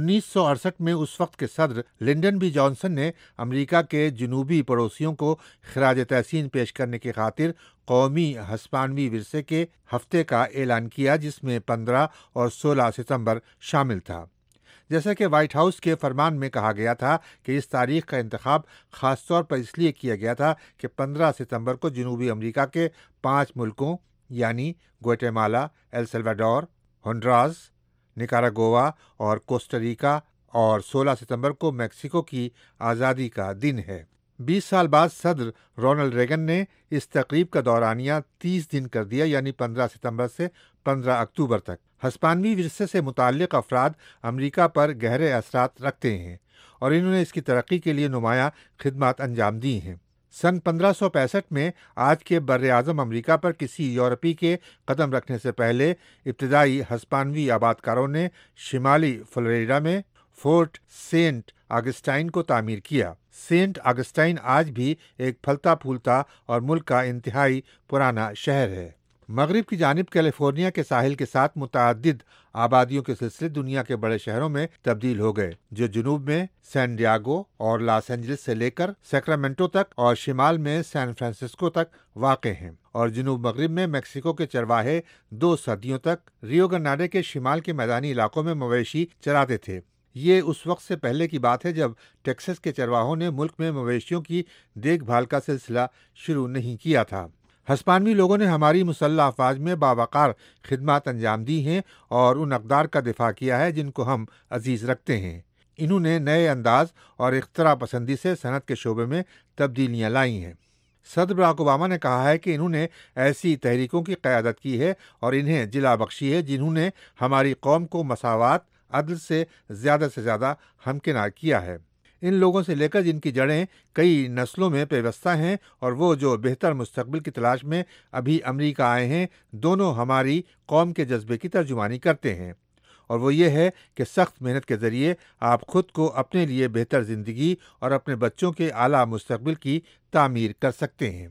1968 میں اس وقت کے صدر لنڈن بی جانسن نے امریکہ کے جنوبی پڑوسیوں کو خراج تحسین پیش کرنے کی خاطر قومی ہسپانوی ورثے کے ہفتے کا اعلان کیا، جس میں 15 اور 16 ستمبر شامل تھا۔ جیسا کہ وائٹ ہاؤس کے فرمان میں کہا گیا تھا کہ اس تاریخ کا انتخاب خاص طور پر اس لیے کیا گیا تھا کہ 15 ستمبر کو جنوبی امریکہ کے 5 ملکوں یعنی گوئٹیمالا، ایل سلواڈور، ہنڈراس، نکاراگوا اور کوسٹاریکا اور 16 ستمبر کو میکسیکو کی آزادی کا دن ہے۔ 20 سال بعد صدر رونلڈ ریگن نے اس تقریب کا دورانیہ 30 دن کر دیا، یعنی 15 ستمبر سے 15 اکتوبر تک۔ ہسپانوی ورثے سے متعلق افراد امریکہ پر گہرے اثرات رکھتے ہیں اور انہوں نے اس کی ترقی کے لیے نمایاں خدمات انجام دی ہیں۔ سن 1565 میں آج کے بر اعظم امریکہ پر کسی یورپی کے قدم رکھنے سے پہلے ابتدائی ہسپانوی آبادکاروں نے شمالی فلوریڈا میں فورٹ سینٹ آگسٹائن کو تعمیر کیا۔ سینٹ آگسٹائن آج بھی ایک پھلتا پھولتا اور ملک کا انتہائی پرانا شہر ہے۔ مغرب کی جانب کیلیفورنیا کے ساحل کے ساتھ متعدد آبادیوں کے سلسلے دنیا کے بڑے شہروں میں تبدیل ہو گئے، جو جنوب میں سین ڈیاگو اور لاس اینجلس سے لے کر سیکرامنٹو تک اور شمال میں سان فرانسسکو تک واقع ہیں، اور جنوب مغرب میں میکسیکو کے چرواہے 2 صدیوں تک ریو گرناڈے کے شمال کے میدانی علاقوں میں مویشی چراتے تھے۔ یہ اس وقت سے پہلے کی بات ہے جب ٹیکساس کے چرواہوں نے ملک میں مویشیوں کی دیکھ بھال کا سلسلہ شروع نہیں کیا تھا۔ ہسپانوی لوگوں نے ہماری مسلح افواج میں باوقار خدمات انجام دی ہیں اور ان اقدار کا دفاع کیا ہے جن کو ہم عزیز رکھتے ہیں۔ انہوں نے نئے انداز اور اختراع پسندی سے صنعت کے شعبے میں تبدیلیاں لائی ہیں۔ صدر براک اوباما نے کہا ہے کہ انہوں نے ایسی تحریکوں کی قیادت کی ہے اور انہیں جلا بخشی ہے جنہوں نے ہماری قوم کو مساوات، عدل سے زیادہ ہمکنار کیا ہے۔ ان لوگوں سے لے کر جن کی جڑیں کئی نسلوں میں پیوستہ ہیں اور وہ جو بہتر مستقبل کی تلاش میں ابھی امریکہ آئے ہیں، دونوں ہماری قوم کے جذبے کی ترجمانی کرتے ہیں، اور وہ یہ ہے کہ سخت محنت کے ذریعے آپ خود کو اپنے لیے بہتر زندگی اور اپنے بچوں کے اعلیٰ مستقبل کی تعمیر کر سکتے ہیں۔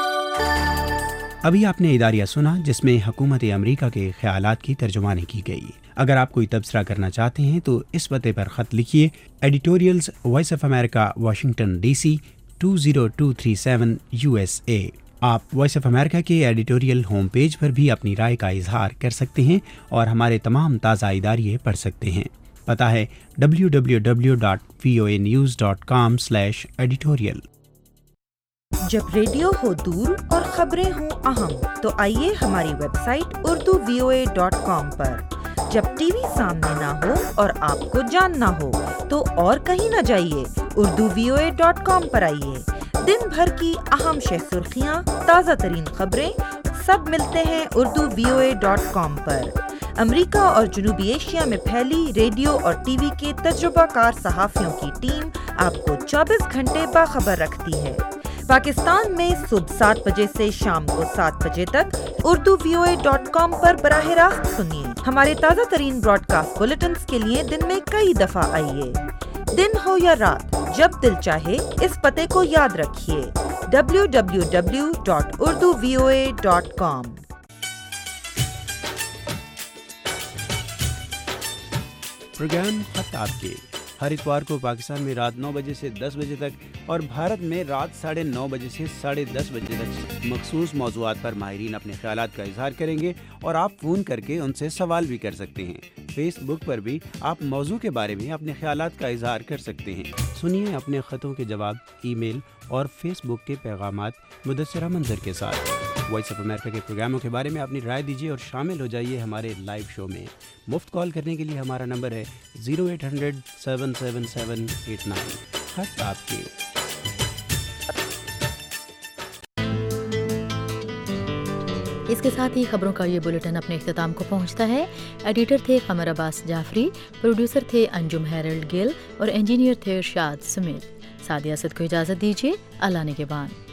ابھی آپ نے اداریہ سنا جس میں حکومت امریکہ کے خیالات کی ترجمانی کی گئی۔ اگر آپ کوئی تبصرہ کرنا چاہتے ہیں تو اس پتے پر خط لکھیے: editorials Voice of America, Washington D C 20237 USA۔ آپ وائس آف امریکہ کے ایڈیٹوریل ہوم پیج پر بھی اپنی رائے کا اظہار کر سکتے ہیں اور ہمارے تمام تازہ اداریے پڑھ سکتے ہیں۔ پتہ ہے www.voanews.com/editorial۔ جب ریڈیو ہو دور اور خبریں ہوں اہم تو آئیے ہماری ویب سائٹ urduvoa.com پر۔ جب ٹی وی سامنے نہ ہو اور آپ کو جاننا ہو تو اور کہیں نہ جائیے، urduvoa.com پر آئیے۔ دن بھر کی اہم شہ سرخیاں، تازہ ترین خبریں سب ملتے ہیں urduvoa.com پر۔ امریکہ اور جنوبی ایشیا میں پھیلی ریڈیو اور ٹی وی کے تجربہ کار صحافیوں کی ٹیم آپ کو 24 گھنٹے باخبر رکھتی ہے۔ پاکستان میں صبح 7 بجے سے شام کو 7 بجے تک urduvoa.com پر براہ راست سنیے۔ ہمارے تازہ ترین براڈ کاسٹ بلیٹنز کے لیے دن میں کئی دفعہ آئیے۔ دن ہو یا رات، جب دل چاہے اس پتے کو یاد رکھیے: www.urduvoa.com۔ پروگرام خط آپ کے ہر اتوار کو پاکستان میں رات 9 بجے سے 10 بجے تک اور بھارت میں رات 9:30 بجے سے 10:30 بجے تک مخصوص موضوعات پر ماہرین اپنے خیالات کا اظہار کریں گے اور آپ فون کر کے ان سے سوال بھی کر سکتے ہیں۔ فیس بک پر بھی آپ موضوع کے بارے میں اپنے خیالات کا اظہار کر سکتے ہیں۔ سنیے اپنے خطوں کے جواب ای میل اور فیس بک کے پیغامات مدثرہ منظر کے ساتھ۔ وائس آف امریکہ کے پروگراموں کے بارے میں اپنی رائے دیجیے اور شامل ہو جائیے ہمارے لائیو شو میں۔ مفت کال کرنے کے لیے ہمارا نمبر ہے 0800-777-89۔ خط آپ کے۔ اس کے ساتھ ہی خبروں کا یہ بلیٹن اپنے اختتام کو پہنچتا ہے۔ ایڈیٹر تھے قمر عباس جعفری، پروڈیوسر تھے انجم ہیرلڈ گل اور انجینئر تھے ارشاد سمیت۔ سعدیہ اسد کو اجازت دیجیے، اللہ نگہبان۔